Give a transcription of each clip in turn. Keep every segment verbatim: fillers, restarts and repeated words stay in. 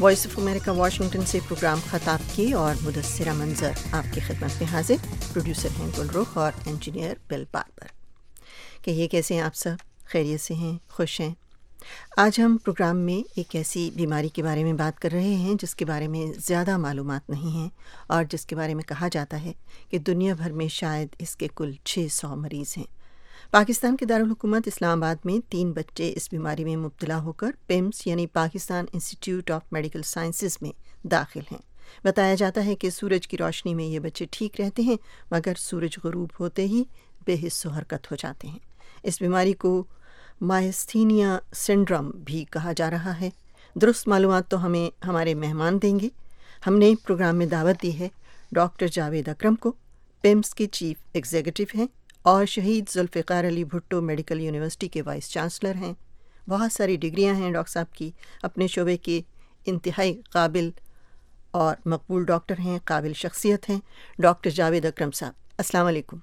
Voice of America Washington سے programme خطاب کی اور مدثرہ منظر آپ کی خدمت میں حاضر. پروڈیوسر ہیں گل رخ اور انجینئر بل باربر. کہ یہ کیسے ہیں آپ سب؟ خیریت سے ہیں؟ خوش ہیں؟ آج ہم پروگرام میں ایک ایسی بیماری کے بارے میں بات کر رہے ہیں جس کے بارے میں زیادہ معلومات نہیں ہیں اور جس کے بارے میں کہا جاتا ہے کہ دنیا بھر میں شاید اس کے کل چھ سو مریض ہیں. پاکستان کے دارالحکومت اسلام آباد میں تین بچے اس بیماری میں مبتلا ہو کر پیمس یعنی Pakistan institute of medical sciences میں داخل ہیں. بتایا جاتا ہے کہ سورج کی روشنی میں یہ بچے ٹھیک رہتے ہیں مگر سورج غروب ہوتے ہی بے حس و حرکت ہو جاتے ہیں. اس بیماری کو مائستھینیا سنڈروم بھی کہا جا رہا ہے. درست معلومات تو ہمیں ہمارے مہمان دیں گے. ہم نے پروگرام میں دعوت دی ہے ڈاکٹر جاوید اکرم کو. پیمس کے چیف ایگزیکٹو ہیں اور شہید ذوالفقار علی بھٹو میڈیکل یونیورسٹی کے وائس چانسلر ہیں. بہت ساری ڈگریاں ہیں ڈاکٹر صاحب کی. اپنے شعبے کے انتہائی قابل اور مقبول ڈاکٹر ہیں، قابل شخصیت ہیں. ڈاکٹر جاوید اکرم صاحب، السلام علیکم.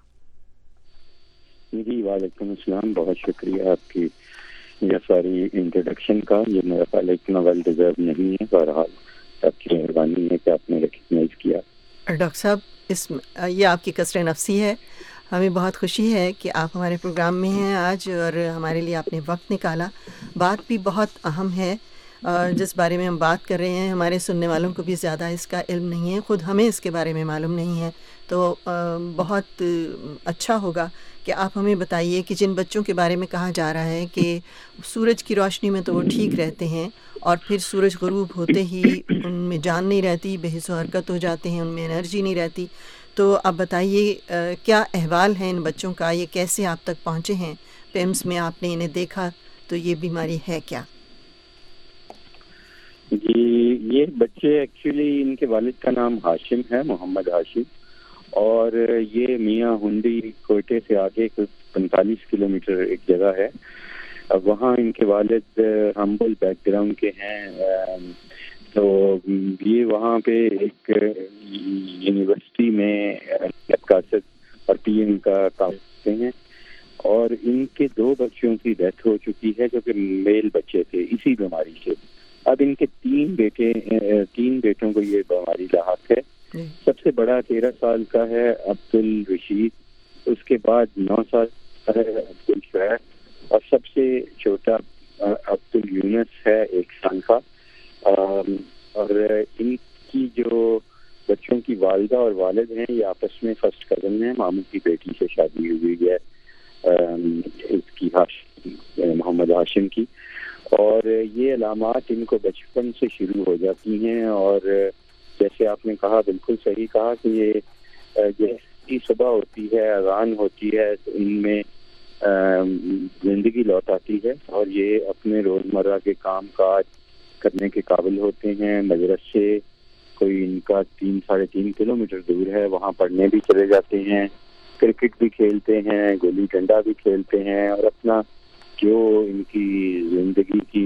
جی وعلیکم السلام. بہت شکریہ آپ کی یہ ساری انٹروڈکشن کا. یہ میرا خیال اتنا ویل ڈیزرو نہیں ہے، بہرحال آپ کی مہربانی ہے کہ آپ نے ریکگنائز کیا. ڈاکٹر صاحب اس یہ آپ کی کثر نفسی ہے. ہمیں بہت خوشی ہے کہ آپ ہمارے پروگرام میں ہیں آج اور ہمارے لیے آپ نے وقت نکالا. بات بھی بہت اہم ہے اور جس بارے میں ہم بات کر رہے ہیں ہمارے سننے والوں کو بھی زیادہ اس کا علم نہیں ہے، خود ہمیں اس کے بارے میں معلوم نہیں ہے. تو بہت اچھا ہوگا کہ آپ ہمیں بتائیے کہ جن بچوں کے بارے میں کہا جا رہا ہے کہ سورج کی روشنی میں تو وہ ٹھیک رہتے ہیں اور پھر سورج غروب ہوتے ہی ان میں جان نہیں رہتی، بے حس و حرکت ہو جاتے ہیں، ان میں انرجی نہیں رہتی. تو آپ بتائیے کیا احوال ہیں ان بچوں کا، یہ کیسے آپ تک پہنچے ہیں؟ پیمس میں آپ نے انہیں دیکھا تو یہ بیماری ہے کیا؟ جی یہ بچے ایکچولی ان کے والد کا نام ہاشم ہے، محمد ہاشم، اور یہ میاں ہنڈی کوئٹے سے آگے پینتالیس کلو میٹر ایک جگہ ہے. اب وہاں ان کے والد ہمبل بیک گراؤنڈ کے ہیں. تو یہ وہاں پہ ایک یونیورسٹی میں کاسٹ اور پی ایم کا کام کرتے ہیں، اور ان کے دو بچوں کی ڈیتھ ہو چکی ہے جو کہ میل بچے تھے اسی بیماری سے. اب ان کے تین بیٹے تین بیٹوں کو یہ بیماری لاحق ہے. سب سے بڑا تیرہ سال کا ہے عبد الرشید، اس کے بعد نو سال کا ہے عبد الشعیب، اور سب سے چھوٹا عبد الیونس ہے ایک سال کا. اور ان کی جو بچوں کی والدہ اور والد ہیں یہ آپس میں فرسٹ کزن ہیں. ماموں کی بیٹی سے شادی ہوئی ہے اس کی ہاشم محمد ہاشم کی. اور یہ علامات ان کو بچپن سے شروع ہو جاتی ہیں، اور جیسے آپ نے کہا بالکل صحیح کہا کہ یہ جیسی صبح ہوتی ہے، اذان ہوتی ہے تو ان میں زندگی لوٹ آتی ہے اور یہ اپنے روزمرہ کے کام کاج کرنے کے قابل ہوتے ہیں. مدرسے کوئی ان کا تین ساڑھے تین کلو میٹر دور ہے، وہاں پڑھنے بھی چلے جاتے ہیں، کرکٹ بھی کھیلتے ہیں، گلی ڈنڈا بھی کھیلتے ہیں، اور اپنا جو ان کی زندگی کی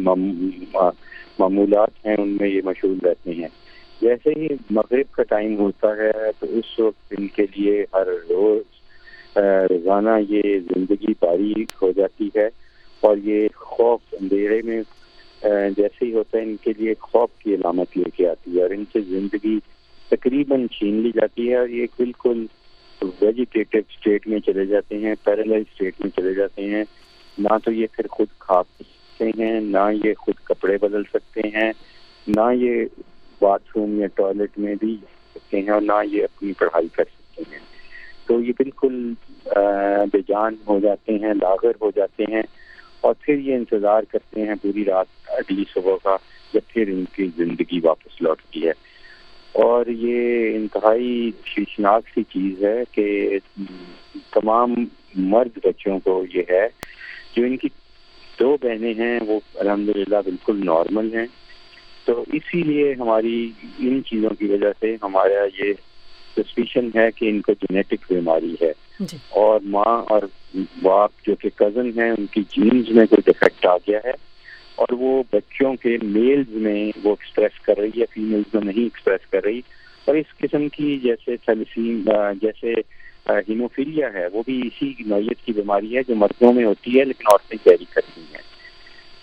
معمولات ہیں ان میں یہ مشغول رہتے ہیں. جیسے ہی مغرب کا ٹائم ہوتا ہے تو اس وقت ان کے لیے ہر روز روزانہ یہ زندگی باریک ہو جاتی ہے، اور یہ خوف اندھیرے میں جیسے ہی ہوتا ہے ان کے لیے خوف کی علامت لے کے آتی ہے، اور ان سے زندگی تقریباً چھین لی جاتی ہے، اور یہ بالکل ویجیٹیٹو اسٹیٹ میں چلے جاتے ہیں، پیرالائز اسٹیٹ میں چلے جاتے ہیں. نہ تو یہ پھر خود کھا سکتے ہیں، نہ یہ خود کپڑے بدل سکتے ہیں، نہ یہ باتھ روم یا ٹوائلٹ میں بھی سکتے ہیں، اور نہ یہ اپنی پڑھائی کر سکتے ہیں. تو یہ بالکل بے جان ہو جاتے ہیں، لاغر ہو جاتے ہیں، اور پھر یہ انتظار کرتے ہیں پوری رات اگلی صبح کا جب پھر ان کی زندگی واپس لوٹتی ہے. اور یہ انتہائی شیشناک سی چیز ہے کہ تمام مرد بچوں کو یہ ہے. جو ان کی دو بہنیں ہیں وہ الحمدللہ بالکل نارمل ہیں. تو اسی لیے ہماری ان چیزوں کی وجہ سے ہمارا یہ سسپیشن ہے کہ ان کو جینیٹک بیماری ہے جی. اور ماں اور باپ جو کہ کزن ہیں ان کی جینز میں کوئی ڈیفیکٹ آ گیا ہے، اور وہ بچوں کے میلز میں وہ ایکسپریس کر رہی ہے، فیمیلز میں نہیں ایکسپریس کر رہی. اور اس قسم کی جیسے تھیلیسیم جیسے ہیموفیلیا ہے وہ بھی اسی نوعیت کی بیماری ہے جو مردوں میں ہوتی ہے لیکن عورتیں کیری کرتی ہیں.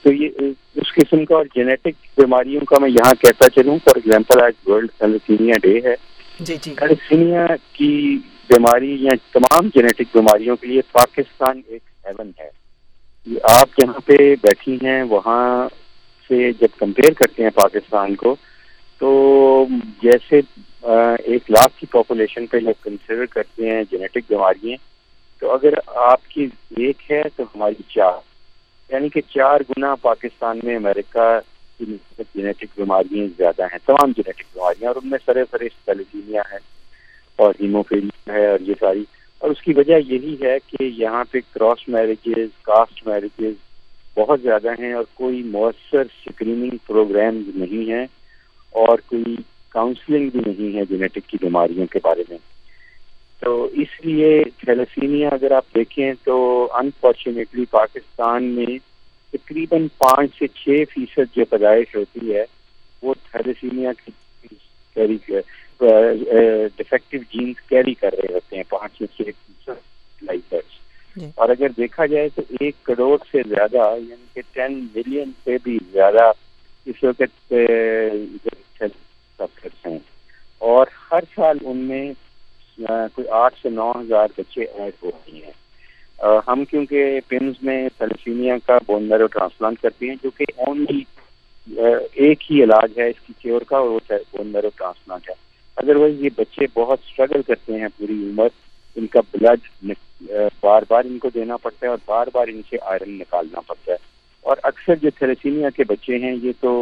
تو یہ اس قسم کا اور جینیٹک بیماریوں کا میں یہاں کہتا چلوں. فار ایگزامپل آج ورلڈ تھیلیسیمیا ڈے ہے. جی جی تھیلیسیمیا کی بیماری یا تمام جینیٹک بیماریوں کے لیے پاکستان ایک ہیون ہے. آپ جہاں پہ بیٹھی ہیں وہاں سے جب کمپیئر کرتے ہیں پاکستان کو تو جیسے ایک لاکھ کی پاپولیشن پہ جب کنسیڈر کرتے ہیں جینیٹک بیماریاں تو اگر آپ کی ایک ہے تو ہماری چار، یعنی کہ چار گنا پاکستان میں امریکہ کی جینیٹک بیماریاں زیادہ ہیں، تمام جینیٹک بیماریاں، اور ان میں سرے فہرست تھیلیسیمیا ہے اور ہیموفیلیا ہے اور یہ ساری. اور اس کی وجہ یہی ہے کہ یہاں پہ کراس میرجز، کاسٹ میرجز بہت زیادہ ہیں اور کوئی مؤثر اسکریننگ پروگرامز نہیں ہیں اور کوئی کاؤنسلنگ بھی نہیں ہے جینیٹک کی بیماریوں کے بارے میں. تو اس لیے تھیلیسیمیا اگر آپ دیکھیں تو انفارچونیٹلی پاکستان میں تقریباً پانچ سے چھ فیصد جو پیدائش ہوتی ہے وہ تھیلیسیمیا کی کیری ڈیفیکٹو جینز کیری کر رہے ہوتے ہیں، پانچ سے چھ فیصد لائفرز. اور اگر دیکھا جائے تو ایک کروڑ سے زیادہ یعنی کہ ٹین ملین سے بھی زیادہ اس وقت ہیں اور ہر سال ان میں کوئی آٹھ سے نو ہزار بچے ایڈ ہو رہے ہیں. ہم کیونکہ پیمز میں تھیلیسیمیا کا بون میرو ٹرانسپلانٹ کرتے ہیں جو کہ اونلی ایک ہی علاج ہے اس کی کیور کا، اور وہ بون میرو ٹرانسپلانٹ ہے. ادروائز یہ بچے بہت اسٹرگل کرتے ہیں پوری عمر، ان کا بلڈ بار بار ان کو دینا پڑتا ہے اور بار بار ان سے آئرن نکالنا پڑتا ہے. اور اکثر جو تھیلیسیمیا کے بچے ہیں یہ تو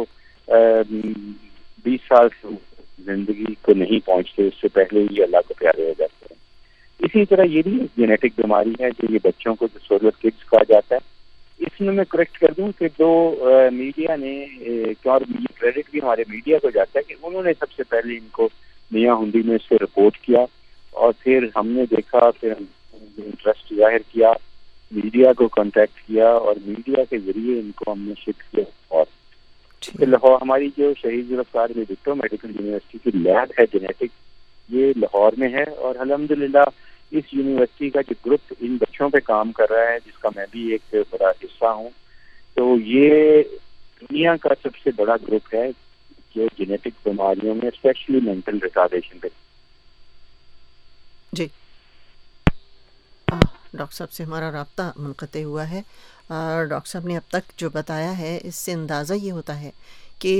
بیس سال سے زندگی کو نہیں پہنچتے، اس سے پہلے ہی اللہ کو پیارے ہو جاتے ہیں. اسی طرح یہ بھی ایک جینیٹک بیماری ہے جو یہ بچوں کو سولر کڈز کہا جاتا ہے. اس میں میں کریکٹ کر دوں کہ جو میڈیا نے، اور یہ کریڈٹ بھی ہمارے میڈیا کو جاتا ہے کہ انہوں نے سب سے پہلے ان کو میاں ہنڈی میں اس سے رپورٹ کیا اور پھر ہم نے دیکھا، پھر انٹرسٹ ظاہر کیا، میڈیا کو کانٹیکٹ کیا اور میڈیا کے ذریعے ان کو ہم نے شفٹ کیا. اور لاہور ہماری جو شہید ذوالفقار میں بھٹو میڈیکل یونیورسٹی کی لیب ہے جینیٹک، یہ لاہور میں ہے اور الحمدللہ اس یونیورسٹی کا جو گروپ ان بچوں پہ کام کر رہا ہے جس کا میں بھی ایک بڑا حصہ ہوں، تو یہ دنیا کا سب سے بڑا گروپ ہے جو جینیٹک بیماریوں میں اسپیشلی مینٹل ریٹارڈیشن پہ. جی ڈاکٹر صاحب سے ہمارا رابطہ منقطع ہوا ہے. ڈاکٹر صاحب نے اب تک جو بتایا ہے اس سے اندازہ یہ ہوتا ہے کہ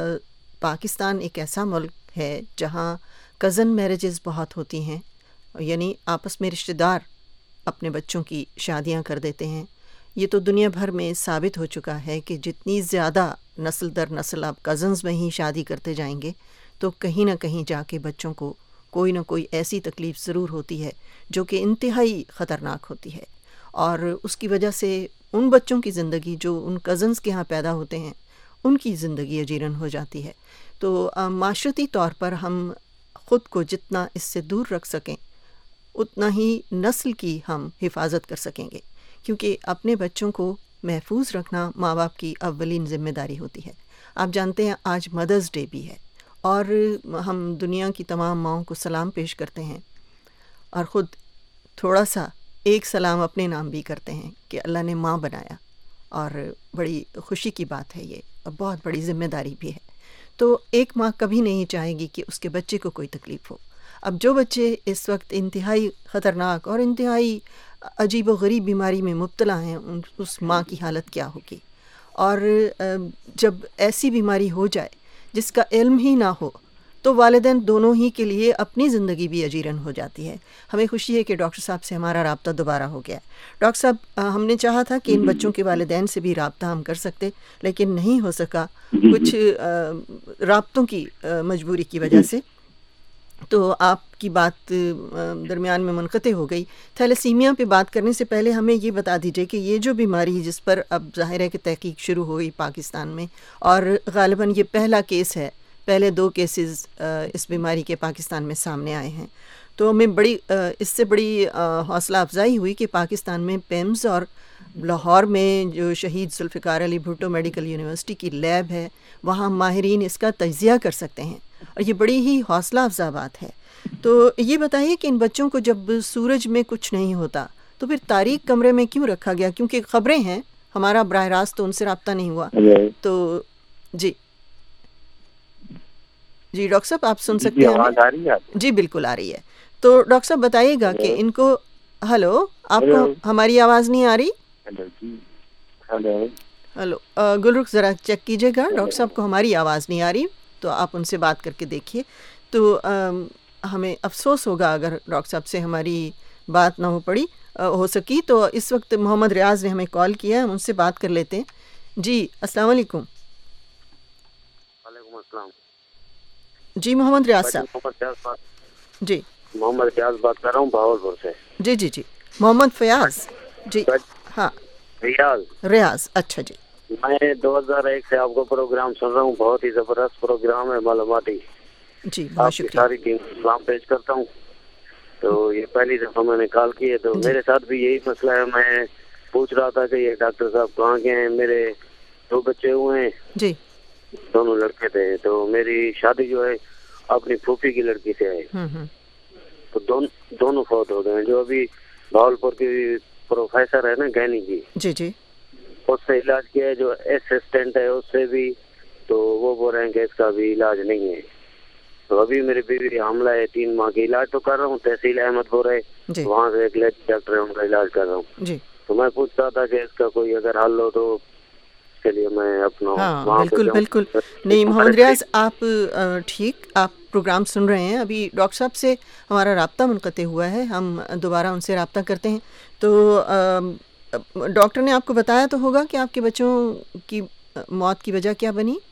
پاکستان ایک ایسا ملک ہے جہاں کزن میرجز بہت ہوتی ہیں، یعنی آپس میں رشتہ دار اپنے بچوں کی شادیاں کر دیتے ہیں. یہ تو دنیا بھر میں ثابت ہو چکا ہے کہ جتنی زیادہ نسل در نسل آپ کزنز میں ہی شادی کرتے جائیں گے تو کہیں نہ کہیں جا کے بچوں کو کوئی نہ کوئی ایسی تکلیف ضرور ہوتی ہے جو کہ انتہائی خطرناک ہوتی ہے، اور اس کی وجہ سے ان بچوں کی زندگی جو ان کزنز کے ہاں پیدا ہوتے ہیں ان کی زندگی اجیرن ہو جاتی ہے. تو معاشرتی طور پر ہم خود کو جتنا اس سے دور رکھ سکیں اتنا ہی نسل کی ہم حفاظت کر سکیں گے، کیونکہ اپنے بچوں کو محفوظ رکھنا ماں باپ کی اولین ذمہ داری ہوتی ہے. آپ جانتے ہیں آج مدرز ڈے بھی ہے اور ہم دنیا کی تمام ماؤں کو سلام پیش کرتے ہیں اور خود تھوڑا سا ایک سلام اپنے نام بھی کرتے ہیں کہ اللہ نے ماں بنایا، اور بڑی خوشی کی بات ہے یہ اور بہت بڑی ذمہ داری بھی ہے. تو ایک ماں کبھی نہیں چاہے گی کہ اس کے بچے کو کوئی تکلیف ہو. اب جو بچے اس وقت انتہائی خطرناک اور انتہائی عجیب و غریب بیماری میں مبتلا ہیں اس ماں کی حالت کیا ہوگی، اور جب ایسی بیماری ہو جائے جس کا علم ہی نہ ہو تو والدین دونوں ہی کے لیے اپنی زندگی بھی اجیرن ہو جاتی ہے. ہمیں خوشی ہے کہ ڈاکٹر صاحب سے ہمارا رابطہ دوبارہ ہو گیا. ڈاکٹر صاحب ہم نے چاہا تھا کہ ان بچوں کے والدین سے بھی رابطہ ہم کر سکتے لیکن نہیں ہو سکا کچھ رابطوں کی مجبوری کی وجہ سے، تو آپ کی بات درمیان میں منقطع ہو گئی. تھیلیسیمیا پہ بات کرنے سے پہلے ہمیں یہ بتا دیجئے کہ یہ جو بیماری جس پر اب ظاہر ہے کہ تحقیق شروع ہو گئی پاکستان میں، اور غالباً یہ پہلا کیس ہے، پہلے دو کیسز اس بیماری کے پاکستان میں سامنے آئے ہیں، تو ہمیں بڑی اس سے بڑی حوصلہ افزائی ہوئی کہ پاکستان میں پیمز اور لاہور میں جو شہید ذوالفقار علی بھٹو میڈیکل یونیورسٹی کی لیب ہے وہاں ماہرین اس کا تجزیہ کر سکتے ہیں، اور یہ بڑی ہی حوصلہ افزا بات ہے. تو یہ بتائیے کہ ان بچوں کو جب سورج میں کچھ نہیں ہوتا تو پھر تاریک کمرے میں کیوں رکھا گیا؟ کیونکہ خبریں ہیں ہمارا براہ راست تو ان سے رابطہ نہیں ہوا. تو جی جی ڈاکٹر صاحب آپ سن سکتے ہیں؟ آواز آ رہی ہے؟ جی بالکل آ رہی ہے. تو ڈاکٹر صاحب بتائیے گا کہ ان کو, ہلو آپ کو ہماری آواز نہیں آ رہی؟ ہلو ہلو گلرخ ذرا چیک کیجیے گا, ڈاکٹر صاحب کو ہماری آواز نہیں آ رہی, تو آپ ان سے بات کر کے دیکھیے. تو ہمیں افسوس ہوگا اگر ڈاکٹر صاحب سے ہماری بات نہ ہو پڑی ہو سکی. تو اس وقت محمد ریاض نے ہمیں کال کیا, ہم ان سے بات کر لیتے ہیں. جی السلام علیکم. وعلیکم السلام. جی محمد ریاض صاحب. محمد فیاض بات جی محمد فیاض بات کر رہا ہوں بہاولپور سے. جی جی جی محمد فیاض. جی ہاں ریاض ریاض. اچھا جی. میں دو ہزار ایک سے آپ کو پروگرام سن رہا ہوں, بہت ہی زبردست پروگرام ہے معلوماتی. جی بہت آپ کی شکریہ. ساری ٹیم کو سلام پیش کرتا ہوں. تو یہ پہلی دفعہ میں نے کال کی ہے, تو جی میرے ساتھ بھی یہی مسئلہ ہے. میں پوچھ رہا تھا کہ یہ ڈاکٹر صاحب کہاں کے ہیں. میرے دو بچے ہوئے ہیں, جی دونوں لڑکے تھے. تو میری شادی جو ہے اپنی پھوپھی کی لڑکی سے ہے, ہوں ہوں تو دون, دونوں فوت ہو گئے ہیں. جو ابھی بہاولپور کی پروفیسر ہے نا گینی کی, جی جی اس سے علاج کیا ہے. جو اسسٹنٹ ہے اس سے بھی, تو وہ بول رہے ہیں کہ اس کا بھی علاج نہیں ہے. تو ابھی میری بیوی حاملہ ہے, تین ماہ کی علاج تو کر رہا ہوں تحصیل احمد پور ہے, جی وہاں سے ایک لیڈی ڈاکٹر ہے ان کا علاج کر رہا ہوں. جی تو میں پوچھ رہا تھا کہ اس کا کوئی اگر حل ہو تو اس کے لیے میں اپنا ہاں وہاں پہ بالکل جاؤں. بالکل. نہیں محمد ریاض آپ ٹھیک, آپ پروگرام سن رہے ہیں. ابھی ڈاکٹر صاحب سے ہمارا رابطہ منقطع ہوا ہے, ہم دوبارہ ان سے رابطہ کرتے ہیں. تو ڈاکٹر نے آپ کو بتایا تو ہوگا کہ آپ کے بچوں کی موت کی وجہ کیا بنی؟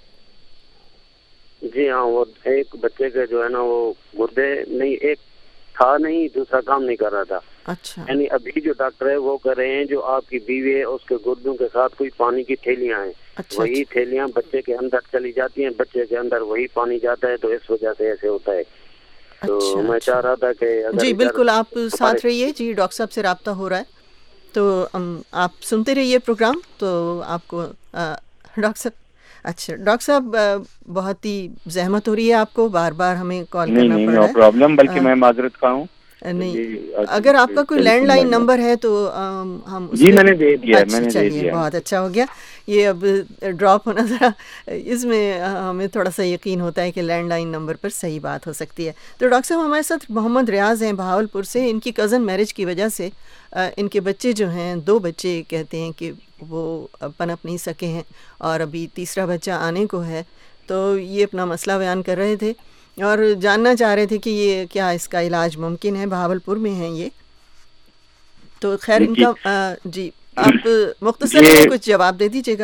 جی ہاں, وہ ایک بچے کے جو ہے نا وہ گردے نہیں, ایک تھا نہیں, دوسرا کام نہیں کر رہا تھا. اچھا یعنی ابھی جو ڈاکٹر ہے وہ کر رہے ہیں جو آپ کی بیوی ہے اس کے گردوں کے ساتھ کوئی پانی کی تھیلیاں ہیں, اچھا وہی اچھا تھیلیاں بچے کے اندر چلی جاتی ہیں, بچے کے اندر وہی پانی جاتا ہے, تو اس وجہ سے ایسے ہوتا ہے. تو اچھا میں اچھا چاہ رہا تھا کہ اگر جی ادھر بالکل آپ ہمارے ساتھ رہیے. جی ڈاکٹر صاحب سے رابطہ ہو رہا ہے, تو آپ سنتے رہیے پروگرام. تو آپ کو ڈاکٹر صاحب, اچھا ڈاکٹر صاحب بہت ہی زحمت ہو رہی ہے آپ کو, بار بار ہمیں کال نہیں کرنا نہیں پڑ نو رہا پرابلم, بلکہ ہے. میں معذرت کا ہوں. نہیں یہ اگر آپ کا کوئی لینڈ لائن نمبر ہے تو ہم اس جی پہ, میں نے دے دیا, میں اچھا نے دے چلیے دیا. بہت اچھا ہو گیا. یہ اب ڈراپ ہونا ذرا, اس میں ہمیں تھوڑا سا یقین ہوتا ہے کہ لینڈ لائن نمبر پر صحیح بات ہو سکتی ہے. تو ڈاکٹر صاحب ہمارے ساتھ محمد ریاض ہیں بہاولپور سے. ان کی کزن میرج کی وجہ سے ان کے بچے جو ہیں, دو بچے کہتے ہیں کہ وہ پنپ نہیں سکے ہیں, اور ابھی تیسرا بچہ آنے کو ہے. تو یہ اپنا مسئلہ بیان کر رہے تھے اور جاننا چاہ رہے تھے کہ یہ کیا اس کا علاج ممکن ہے. بہاولپور میں ہیں یہ, تو خیر ان کا جی آپ مختصر میں کچھ جواب دے دیجیے گا.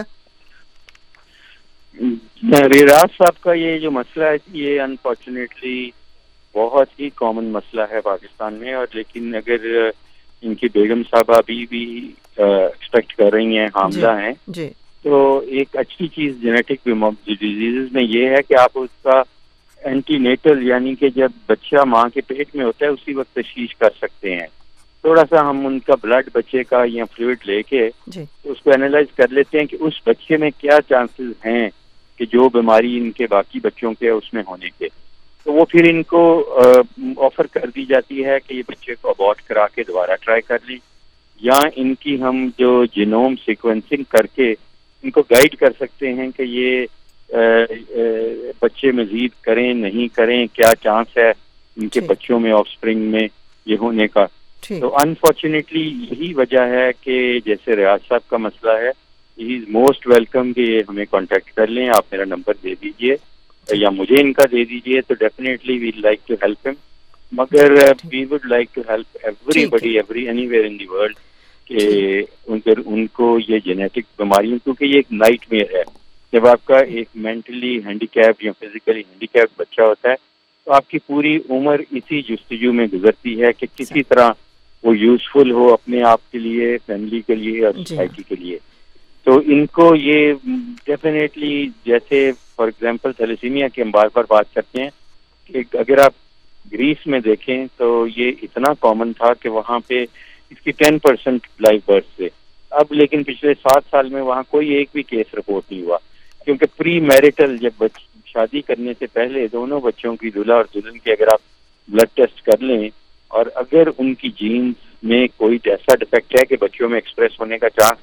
ریاض صاحب کا یہ جو مسئلہ ہے یہ انفارچونیٹلی بہت ہی کامن مسئلہ ہے پاکستان میں. اور لیکن اگر ان کی بیگم صاحبہ ابھی بھی ایکسپیکٹ کر رہی ہیں, جی حاملہ ہیں, جی تو ایک اچھی چیز جینیٹک ڈیزیز میں یہ ہے کہ آپ اس کا اینٹی نیٹل یعنی کہ جب بچہ ماں کے پیٹ میں ہوتا ہے اسی وقت تشخیص کر سکتے ہیں. تھوڑا سا ہم ان کا بلڈ بچے کا یا فلوئڈ لے کے جی اس کو اینالائز کر لیتے ہیں کہ اس بچے میں کیا چانسز ہیں کہ جو بیماری ان کے باقی بچوں کے اس میں ہونے کے. تو وہ پھر ان کو آفر کر دی جاتی ہے کہ یہ بچے کو ابارٹ کرا کے دوبارہ ٹرائی کر لیں, یا ان کی ہم جو جینوم سیکوینسنگ کر کے ان کو گائیڈ کر سکتے ہیں کہ یہ بچے مزید کریں نہیں کریں, کیا چانس ہے ان کے بچوں میں آف اسپرنگ میں یہ ہونے کا. تو انفارچونیٹلی یہی وجہ ہے کہ جیسے ریاض صاحب کا مسئلہ ہے, ہی از موسٹ ویلکم کہ یہ ہمیں کانٹیکٹ کر لیں. آپ میرا نمبر دے دیجئے یا مجھے ان کا دے دیجئے, تو definitely we like to help ہم. مگر we would like to help everybody every anywhere in the world کہ ان کو یہ جینیٹک بیماریوں, کیونکہ یہ ایک نائٹ میئر ہے. جب آپ کا ایک مینٹلی ہینڈی کیپ یا فزیکلی ہینڈی کیپ بچہ ہوتا ہے تو آپ کی پوری عمر اسی جستجو میں گزرتی ہے کہ کسی طرح وہ یوزفل ہو اپنے آپ کے لیے, فیملی کے لیے اور سوسائٹی کے لیے. تو ان کو یہ ڈیفینیٹلی, جیسے فار ایگزامپل تھیلیسیمیا کی ہم بار بار بات کرتے ہیں, کہ اگر آپ گریس میں دیکھیں تو یہ اتنا کامن تھا کہ وہاں پہ اس کی ٹین پرسینٹ لائف برتھ تھے. اب لیکن پچھلے سات سال میں وہاں کوئی ایک بھی کیس رپورٹ نہیں ہوا, کیونکہ پری میرٹل جب شادی کرنے سے پہلے دونوں بچوں کی دلہا اور دلہن کی اگر آپ بلڈ ٹیسٹ کر لیں, اور اگر ان کی جینز میں کوئی ایسا ڈیفیکٹ ہے کہ بچوں میں ایکسپریس ہونے کا چانس ہے,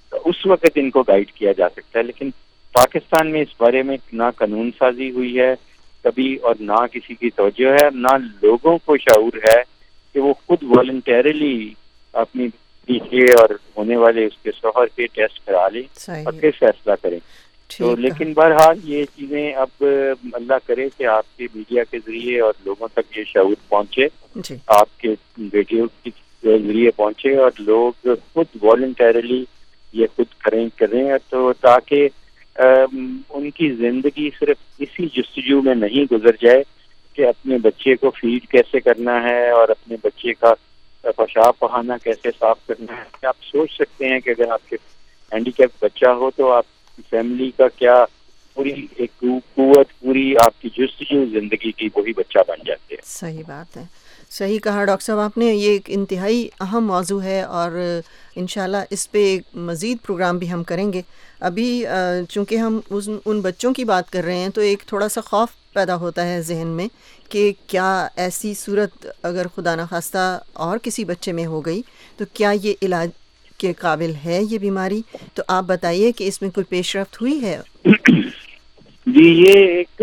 اس وقت ان کو گائیڈ کیا جا سکتا ہے. لیکن پاکستان میں اس بارے میں نہ قانون سازی ہوئی ہے کبھی اور نہ کسی کی توجہ ہے, نہ لوگوں کو شعور ہے کہ وہ خود والنٹیرلی اپنی بیوی اور ہونے والے اس کے شوہر کے ٹیسٹ کرا لیں اور پھر فیصلہ کریں. تو لیکن بہرحال یہ چیزیں اب اللہ کرے کہ آپ کے میڈیا کے ذریعے اور لوگوں تک یہ شعور پہنچے, آپ کے ریڈیو کے ذریعے پہنچے اور لوگ خود والنٹیرلی یہ خود کریں کریں تو تاکہ ان کی زندگی صرف اسی جستجو میں نہیں گزر جائے کہ اپنے بچے کو فیڈ کیسے کرنا ہے اور اپنے بچے کا پیشاب پخانہ کیسے صاف کرنا ہے. آپ سوچ سکتے ہیں کہ اگر آپ کے ہینڈی کیپ بچہ ہو تو آپ کی فیملی کا کیا پوری ایک قوت, پوری آپ کی جستجو زندگی کی وہی بچہ بن جاتے ہیں. صحیح بات ہے, صحیح کہا ڈاکٹر صاحب آپ نے. یہ ایک انتہائی اہم موضوع ہے اور انشاءاللہ اس پہ مزید پروگرام بھی ہم کریں گے. ابھی چونکہ ہم ان بچوں کی بات کر رہے ہیں تو ایک تھوڑا سا خوف پیدا ہوتا ہے ذہن میں کہ کیا ایسی صورت اگر خدا نخواستہ اور کسی بچے میں ہو گئی تو کیا یہ علاج کے قابل ہے یہ بیماری؟ تو آپ بتائیے کہ اس میں کوئی پیش رفت ہوئی ہے؟ جی, یہ ایک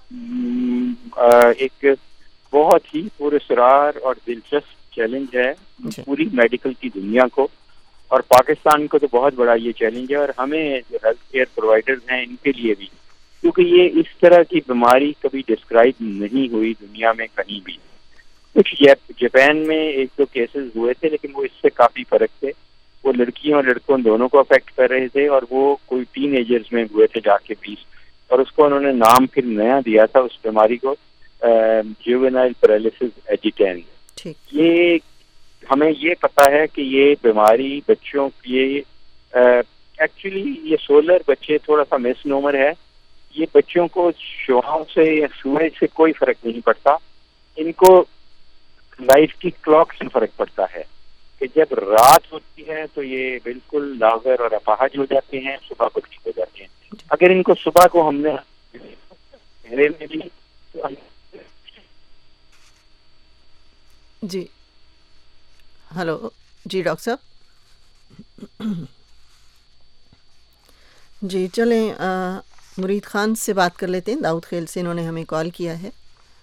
ایک بہت ہی پراسرار اور دلچسپ چیلنج ہے پوری میڈیکل کی دنیا کو, اور پاکستان کو تو بہت بڑا یہ چیلنج ہے, اور ہمیں جو ہیلتھ کیئر پرووائڈرز ہیں ان کے لیے بھی, کیونکہ یہ اس طرح کی بیماری کبھی ڈسکرائب نہیں ہوئی دنیا میں کہیں بھی. کچھ جاپان میں ایک دو کیسز ہوئے تھے لیکن وہ اس سے کافی فرق تھے. وہ لڑکیوں اور لڑکوں دونوں کو افیکٹ کر رہے تھے اور وہ کوئی ٹین ایجرز میں ہوئے تھے جا کے بیس, اور اس کو انہوں نے نام پھر نیا دیا تھا اس بیماری کو جوینائل پیرالسس ایجیٹینس. یہ ہمیں یہ پتا ہے کہ یہ بیماری بچوں کی ایکچولی یہ سولر بچے تھوڑا سا مس نومر ہے. یہ بچوں کو شعاؤں سے یا سورج سے کوئی فرق نہیں پڑتا, ان کو لائف کی کلاک سے فرق پڑتا ہے کہ جب رات ہوتی ہے تو یہ بالکل لاغر اور اپاہج ہو جاتے ہیں, صبح کو ٹھیک ہو جاتے ہیں. اگر ان کو صبح کو ہم نے میں بھی جی ہلو جی ڈاکٹر صاحب جی چلیں مرید خان سے بات کر لیتے ہیں, داؤد خیل سے انہوں نے ہمیں کال کیا ہے.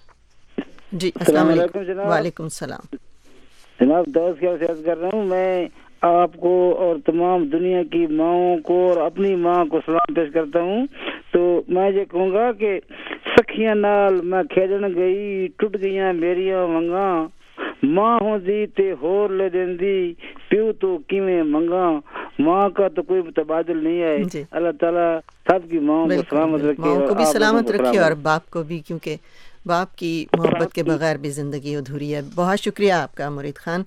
جی السلام علیکم. وعلیکم السلام جناب. داؤد خیل سے عرض کر رہا ہوں. میں آپ کو اور تمام دنیا کی ماؤں کو اور اپنی ماں کو سلام پیش کرتا ہوں. تو میں یہ کہوں گا کہ سکھیاں نال میں کھیلن گئی ٹوٹ گئیاں میریاں ونگاں, ماں ہوں دی تے ہور لے دیندی پیو تو کیویں منگاں, ماں کا تو کوئی متبادل نہیں ہے. جی. اللہ تعالیٰ سب کی ماں کو سلامت رکھے, ماں کو بھی سلامت رکھے اور باپ کو بھی, کیونکہ باپ کی محبت کے بغیر بھی زندگی ادھوری ہے. بہت شکریہ آپ کا مرید خان.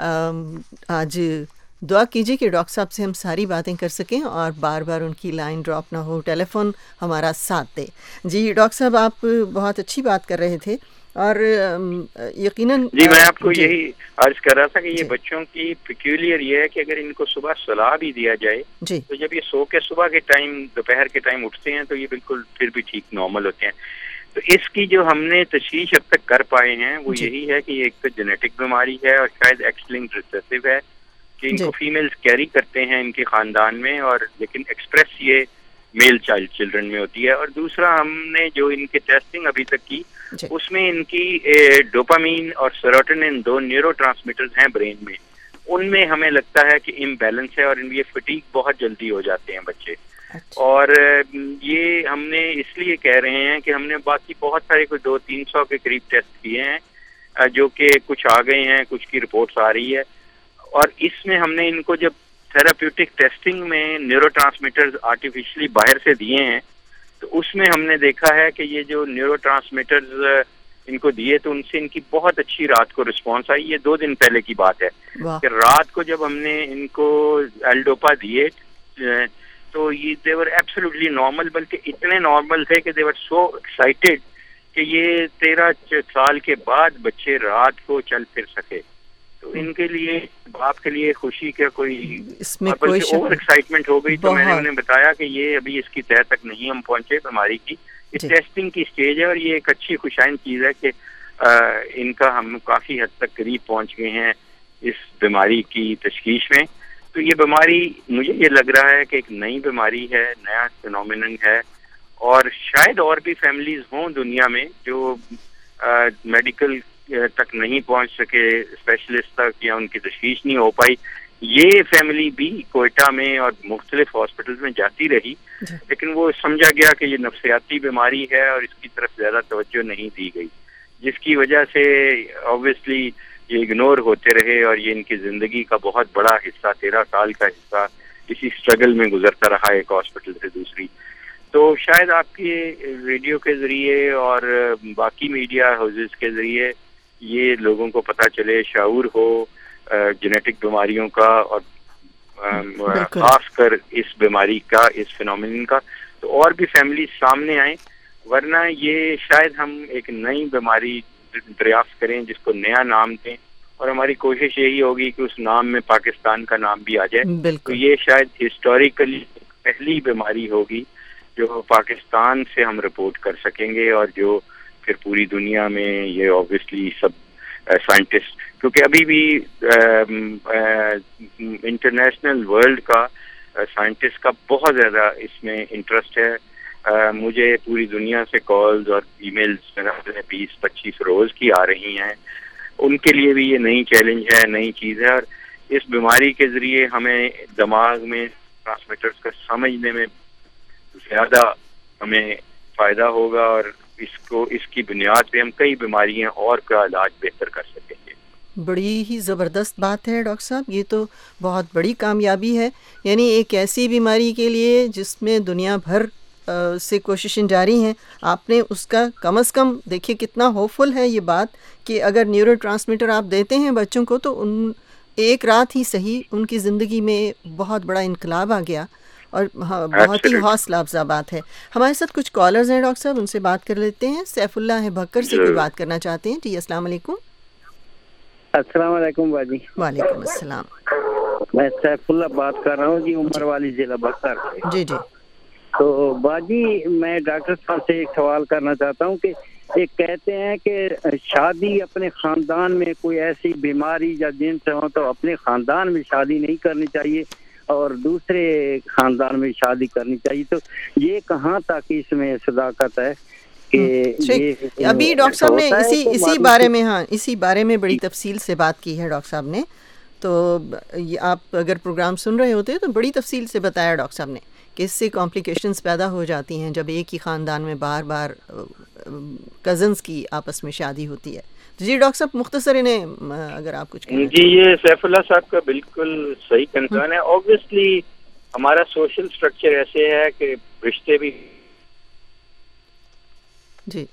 آج دعا کیجیے کہ ڈاکٹر صاحب سے ہم ساری باتیں کر سکیں اور بار بار ان کی لائن ڈراپ نہ ہو, ٹیلی فون ہمارا ساتھ دے. جی ڈاکٹر صاحب آپ بہت اچھی بات کر رہے تھے اور یقیناً جی میں آپ کو جی. یہی عرض کر رہا تھا کہ یہ جی. بچوں کی پیکیولر یہ ہے کہ اگر ان کو صبح سلا بھی دیا جائے جی. تو جب یہ سو کے صبح کے ٹائم دوپہر کے ٹائم اٹھتے ہیں تو یہ بالکل پھر بھی ٹھیک نارمل ہوتے ہیں. تو اس کی جو ہم نے تشخیص اب تک کر پائے ہیں وہ جی. یہی ہے کہ یہ ایک تو جینیٹک بیماری ہے اور شاید ایکس لنکڈ ریسیسو ہے کہ ان جی. کو فیمیلز کیری کرتے ہیں ان کے خاندان میں, اور لیکن ایکسپریس یہ میل چائلڈ چلڈرن میں ہوتی ہے. اور دوسرا ہم نے جو ان کے ٹیسٹنگ ابھی تک کی جی. اس میں ان کی ڈوپامین اور سیروٹونن دو نیورو ٹرانسمیٹرز ہیں برین میں, ان میں ہمیں لگتا ہے کہ امبیلنس ہے اور ان یہ فٹیگ بہت جلدی ہو جاتے ہیں بچے. اور یہ ہم نے اس لیے کہہ رہے ہیں کہ ہم نے باقی بہت سارے کوئی دو تین سو کے قریب ٹیسٹ کیے ہیں جو کہ کچھ آ گئے ہیں, کچھ کی رپورٹس آ رہی ہے, اور اس میں ہم نے ان کو جب تھراپیوٹک ٹیسٹنگ میں نیورو ٹرانسمیٹرز آرٹیفیشلی باہر سے دیے ہیں تو اس میں ہم نے دیکھا ہے کہ یہ جو نیورو ٹرانسمیٹرز ان کو دیے تو ان سے ان کی بہت اچھی رات کو رسپانس آئی. یہ دو دن پہلے کی بات ہے کہ رات کو جب ہم نے ان کو ایل ڈوپا دیے تو یہ دے ور ایبسلیوٹلی نارمل, بلکہ اتنے نارمل تھے کہ دے ور سو ایکسائٹیڈ کہ یہ تیرہ سال کے بعد بچے رات کو چل پھر سکے. تو ان کے لیے باپ کے لیے خوشی کا کوئی اس میں کوئی اوور ایکسائٹمنٹ ہو گئی. تو میں نے انہیں بتایا کہ یہ ابھی اس کی تہ تک نہیں ہم پہنچے بیماری کی, اس ٹیسٹنگ کی سٹیج ہے, اور یہ ایک اچھی خوشائن چیز ہے کہ ان کا ہم کافی حد تک قریب پہنچ گئے ہیں اس بیماری کی تشخیص میں. تو یہ بیماری مجھے یہ لگ رہا ہے کہ ایک نئی بیماری ہے، نیا فینومینن ہے، اور شاید اور بھی فیملیز ہوں دنیا میں جو میڈیکل تک نہیں پہنچ سکے، اسپیشلسٹ تک، یا ان کی تشخیص نہیں ہو پائی. یہ فیملی بھی کوئٹہ میں اور مختلف ہاسپٹلز میں جاتی رہی، لیکن وہ سمجھا گیا کہ یہ نفسیاتی بیماری ہے اور اس کی طرف زیادہ توجہ نہیں دی گئی، جس کی وجہ سے آبویسلی یہ اگنور ہوتے رہے، اور یہ ان کی زندگی کا بہت بڑا حصہ، تیرہ سال کا حصہ اسی اسٹرگل میں گزرتا رہا ایک ہاسپٹل سے دوسری. تو شاید آپ کے ریڈیو کے ذریعے اور باقی میڈیا ہاؤسز کے ذریعے یہ لوگوں کو پتہ چلے، شعور ہو جینیٹک بیماریوں کا، اور خاص کر اس بیماری کا، اس فینومینن کا، تو اور بھی فیملی سامنے آئیں. ورنہ یہ شاید ہم ایک نئی بیماری دریافت کریں جس کو نیا نام دیں، اور ہماری کوشش یہی ہوگی کہ اس نام میں پاکستان کا نام بھی آ جائے. تو یہ شاید ہسٹوریکلی پہلی بیماری ہوگی جو پاکستان سے ہم رپورٹ کر سکیں گے، اور جو پھر پوری دنیا میں یہ آبویسلی سب سائنٹسٹ، کیونکہ ابھی بھی انٹرنیشنل ورلڈ کا سائنٹسٹ کا بہت زیادہ اس میں انٹرسٹ ہے. مجھے پوری دنیا سے کالز اور ای میلز بیس پچیس روز کی آ رہی ہیں. ان کے لیے بھی یہ نئی چیلنج ہے، نئی چیز ہے، اور اس بیماری کے ذریعے ہمیں دماغ میں ٹرانسمیٹرز کا سمجھنے میں زیادہ ہمیں فائدہ ہوگا، اور اس کو اس کی بنیاد پہ ہم کئی بیماریاں اور کا علاج بہتر کر سکیں گے. بڑی ہی زبردست بات ہے ڈاکٹر صاحب، یہ تو بہت بڑی کامیابی ہے. یعنی ایک ایسی بیماری کے لیے جس میں دنیا بھر سے کوششیں جاری ہیں، آپ نے اس کا کم از کم، دیکھیے کتنا ہوپفل ہے یہ بات کہ اگر نیورو ٹرانسمیٹر آپ دیتے ہیں بچوں کو تو ان ایک رات ہی صحیح ان کی زندگی میں بہت بڑا انقلاب آ گیا، اور بہت ہی حوصلہ افزا بات ہے. ہمارے ساتھ کچھ کالرز ہیں ڈاکٹر صاحب، ان سے بات کر لیتے ہیں. سیف اللہ ہے بھکر سے کوئی بات کرنا چاہتے ہیں. جی السلام علیکم. السلام علیکم باجی. وعلیکم السلام. میں سیف اللہ بات کر رہا ہوں جی، عمر والی ضلع بھکر سے. جی جی. تو باجی میں ڈاکٹر صاحب سے ایک سوال کرنا چاہتا ہوں کہ ایک کہتے ہیں کہ شادی اپنے خاندان میں کوئی ایسی بیماری یا جن سے ہو تو اپنے خاندان میں شادی نہیں کرنی چاہیے اور دوسرے خاندان میں شادی کرنی چاہیے، تو یہ کہاں تک اس میں صداقت ہے؟ کہ ابھی ڈاکٹر صاحب نے اسی اسی بارے میں ہاں اسی بارے میں بڑی تفصیل سے بات کی ہے ڈاکٹر صاحب نے. تو آپ اگر پروگرام سن رہے ہوتے تو بڑی تفصیل سے بتایا ڈاکٹر صاحب نے کہ اس سے کمپلیکیشنز پیدا ہو جاتی ہیں جب ایک ہی خاندان میں بار بار کزنز کی آپس میں شادی ہوتی ہے. جی ڈاکٹر صاحب مختصر انہیں اگر آپ کچھ کہیں. جی یہ سیف اللہ صاحب کا بالکل صحیح کنسرن ہے. اوبویسلی ہمارا سوشل سٹرکچر ایسے ہے کہ رشتے بھی جی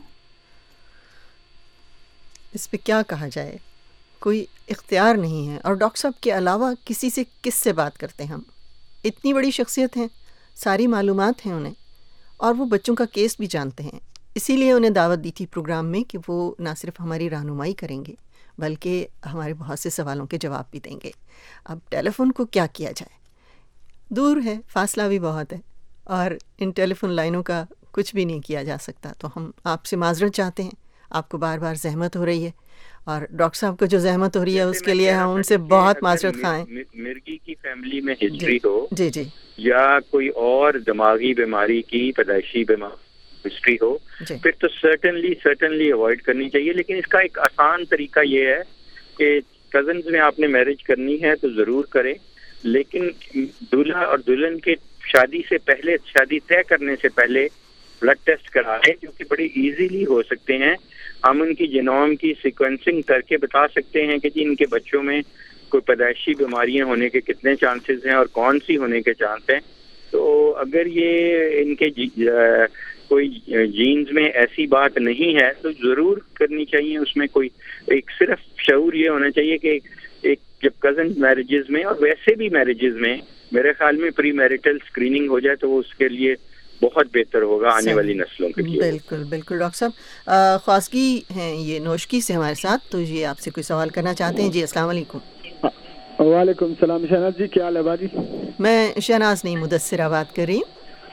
اس پہ کیا کہا جائے، کوئی اختیار نہیں ہے. اور ڈاکٹر صاحب کے علاوہ کسی سے کس سے بات کرتے ہیں ہم؟ اتنی بڑی شخصیت ہیں، ساری معلومات ہیں انہیں، اور وہ بچوں کا کیس بھی جانتے ہیں. اسی لیے انہیں دعوت دی تھی پروگرام میں کہ وہ نہ صرف ہماری رہنمائی کریں گے بلکہ ہمارے بہت سے سوالوں کے جواب بھی دیں گے. اب ٹیلی فون کو کیا کیا جائے، دور ہے، فاصلہ بھی بہت ہے، اور ان ٹیلی فون لائنوں کا کچھ بھی نہیں کیا جا سکتا. تو ہم آپ سے معذرت چاہتے ہیں، آپ کو بار بار زحمت ہو رہی ہے، اور ڈاکٹر صاحب کو جو زحمت ہو رہی ہے اس کے لیے ہم ان سے بہت معذرت خواہ ہیں. مرگی کی فیملی میں ہسٹری ہو جی جی یا کوئی اور دماغی بیماری کی پیدائشی بیماری ہسٹری ہو پھر تو سرٹنلی سرٹنلی اوائڈ کرنی چاہیے. لیکن اس کا ایک آسان طریقہ یہ ہے کہ کزنز میں آپ نے میرج کرنی ہے تو ضرور کریں، لیکن دولہا اور دلہن کے شادی سے پہلے، شادی طے کرنے سے پہلے بلڈ ٹیسٹ کرا لیں، جو کہ بڑی ایزیلی ہو سکتے ہیں. ہم ان کی جینوم کی سیکوینسنگ کر کے بتا سکتے ہیں کہ جی ان کے بچوں میں کوئی پیدائشی بیماریاں ہونے کے کتنے چانسز ہیں اور کون سی ہونے کے چانس ہیں. تو اگر یہ ان کے کوئی جینز میں ایسی بات نہیں ہے تو ضرور کرنی چاہیے. اس میں کوئی ایک صرف شعور یہ ہونا چاہیے کہ ایک جب کزن میرجز میں اور ویسے بھی میرجز میں میرے خیال میں پری میرٹل اسکریننگ ہو جائے تو وہ اس کے لیے بہت بہتر ہوگا آنے والی نسلوں کے لیے. بالکل بالکل. ڈاکٹر صاحب خواستگی ہیں یہ نوشکی سے ہمارے ساتھ، تو یہ آپ سے کوئی سوال کرنا چاہتے ہیں. جی السلام علیکم. وعلیکم السلام. شہناز جی کیا حال ہے باجی؟ میں شہناز نہیں مدثرہ بات کر رہی ہوں.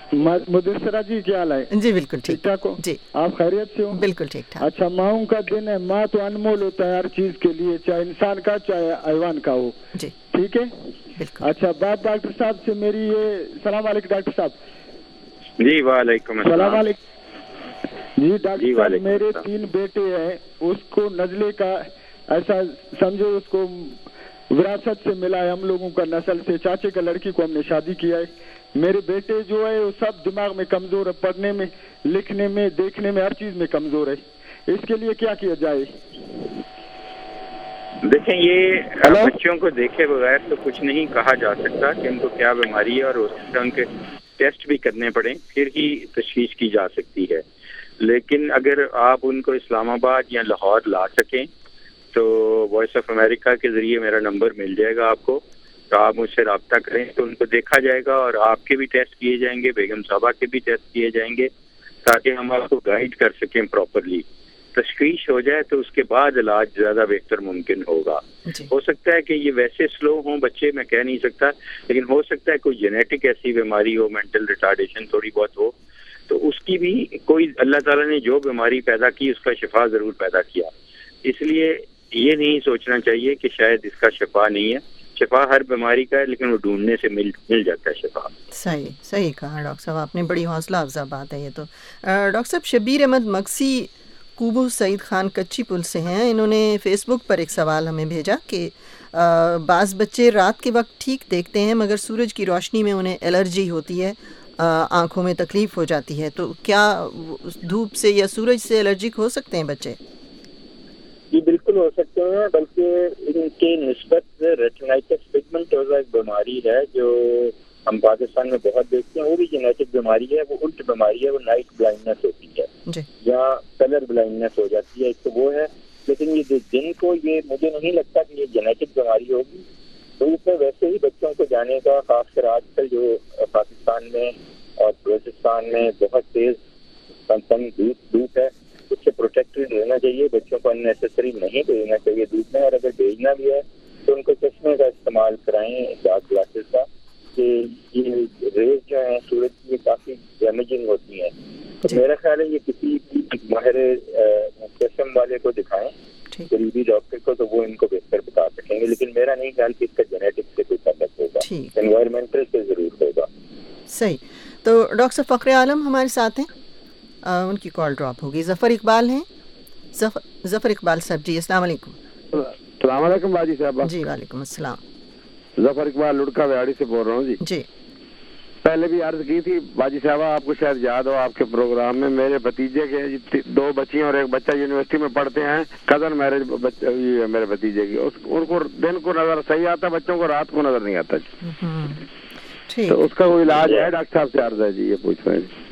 मुदस्सिरा जी क्या हाल है? जी बिल्कुल ठीक ठाक हो जी, आप? खैरियत से हो? बिल्कुल ठीक ठाक। अच्छा, माओं का दिन है, माँ तो अनमोल होता है हर चीज के लिए, चाहे इंसान का चाहे हैवान का हो। जी ठीक है बिल्कुल। अच्छा, बात डॉक्टर साहब से मेरी ये, सलाम वालेकुम डॉक्टर साहब। जी वालेकुम सलाम अस्सलाम। वालेकुम जी डॉक्टर जी, साहब, वालेकुम मेरे अस्सलाम। तीन बेटे हैं, उसको नजले का ऐसा समझो, उसको विरासत से मिला है हम लोगों का, नस्ल से। चाचे का लड़की को हमने शादी किया है। मेरे बेटे जो है वो सब दिमाग में कमजोर है, पढ़ने में, लिखने में, देखने में, हर चीज में कमजोर है। इसके लिए क्या किया जाए? देखें, ये हेलो? बच्चों को देखे बगैर तो कुछ नहीं कहा जा सकता कि उनको क्या बीमारी है, और हो सकता है उनके टेस्ट भी करने पड़े, फिर ही तशखीस की जा सकती है। लेकिन अगर आप उनको इस्लामाबाद या लाहौर ला सकें तो वॉइस ऑफ अमेरिका के ज़रिए मेरा नंबर मिल जाएगा आपको, तो आप मुझसे रब्ता करें तो उनको देखा जाएगा, और आपके भी टेस्ट किए जाएंगे, बेगम साहबा के भी टेस्ट किए जाएंगे, ताकि हम आपको गाइड कर सकें प्रॉपरली। तशखीस हो जाए तो उसके बाद इलाज ज़्यादा बेहतर मुमकिन होगा। हो सकता है कि ये वैसे स्लो हों बच्चे, मैं कह नहीं सकता, लेकिन हो सकता है कोई जेनेटिक ऐसी बीमारी हो, मेंटल रिटार्डेशन थोड़ी बहुत हो, तो उसकी भी कोई, अल्लाह ताला ने जो बीमारी पैदा की उसका शिफा ज़रूर पैदा किया। इसलिए ये नहीं सोचना चाहिए कि शायद इसका शिफा नहीं है, शिफा हर बीमारी का है, लेकिन वो ढूंढने से मिल मिल जाता है शिफा। सही सही कहा डॉक्टर साहब आपने, बड़ी हौसला अफजा बात है ये तो। डॉक्टर साहब, शबीर अहमद मक्सी कूबू सईद खान कच्ची पुल से हैं, इन्होंने फेसबुक पर एक सवाल हमें भेजा कि बाज़ बच्चे रात के वक्त ठीक देखते हैं मगर सूरज की रोशनी में उन्हें एलर्जी होती है, आंखों में तकलीफ़ हो जाती है, तो क्या धूप से या सूरज से एलर्जिक हो सकते हैं बच्चे? जी बिल्कुल हो सकते हैं, बल्कि इनके निस्बत रेटिनाइटिस पिगमेंटोसा एक बीमारी है जो हम पाकिस्तान में बहुत देखते हैं, वो भी जेनेटिक बीमारी है, वो उल्ट बीमारी है, वो नाइट ब्लाइंडनेस होती है या कलर ब्लाइंडनेस हो जाती है, एक तो वो है। लेकिन ये दिन को, ये मुझे नहीं लगता कि ये जेनेटिक बीमारी होगी। तो इसमें वैसे ही बच्चों को जाने का, खासकर आजकल जो पाकिस्तान में और बलूचिस्तान में बहुत तेज कंसर्न धूप धूप है, उससे प्रोटेक्टेड रहना चाहिए, बच्चों को अननेसेसरी नहीं भेजना चाहिए धूप में, और अगर भेजना भी है तो उनको चश्मे का इस्तेमाल कराएं, डार्क ग्लासेस का, कि ये रेज जो है सूरज की काफ़ी डैमेजिंग होती हैं। तो मेरा ख्याल है ये किसी भी माहिर चश्म वाले को दिखाएं, करीबी डॉक्टर को, तो वो इनको बेहतर बता सकेंगे। लेकिन मेरा नहीं ख्याल कि इसका जेनेटिक से कोई ताल्लुक होगा, एनवायरमेंटल से ज़रूर होगा। सही। तो डॉक्टर फ़खर आलम हमारे साथ हैं, आ, उनकी कॉल ड्रॉप होगी। ज़फ़र इकबाल हैं, ज़फ़र ज़फ़र इकबाल साहब जी, अस्सलाम वालेकुम। अस्सलाम वालेकुम बाजी साहब। जी वालेकुम अस्सलाम। ज़फ़र इकबाल लुड़का बिहाड़ी से बोल रहा हूँ जी। जी पहले भी अर्ज की थी बाजी साहबा, आपको शायद याद हो, आपके प्रोग्राम में मेरे भतीजे के दो बच्चियां और एक बच्चा यूनिवर्सिटी में पढ़ते हैं, कजन मैरिज ये मेरे भतीजे की, उस, उनको दिन को नजर सही आता, बच्चों को रात को नजर नहीं आता। तो उसका कोई इलाज है? डॉक्टर साहब से अर्ज है जी, ये पूछ रहे हैं।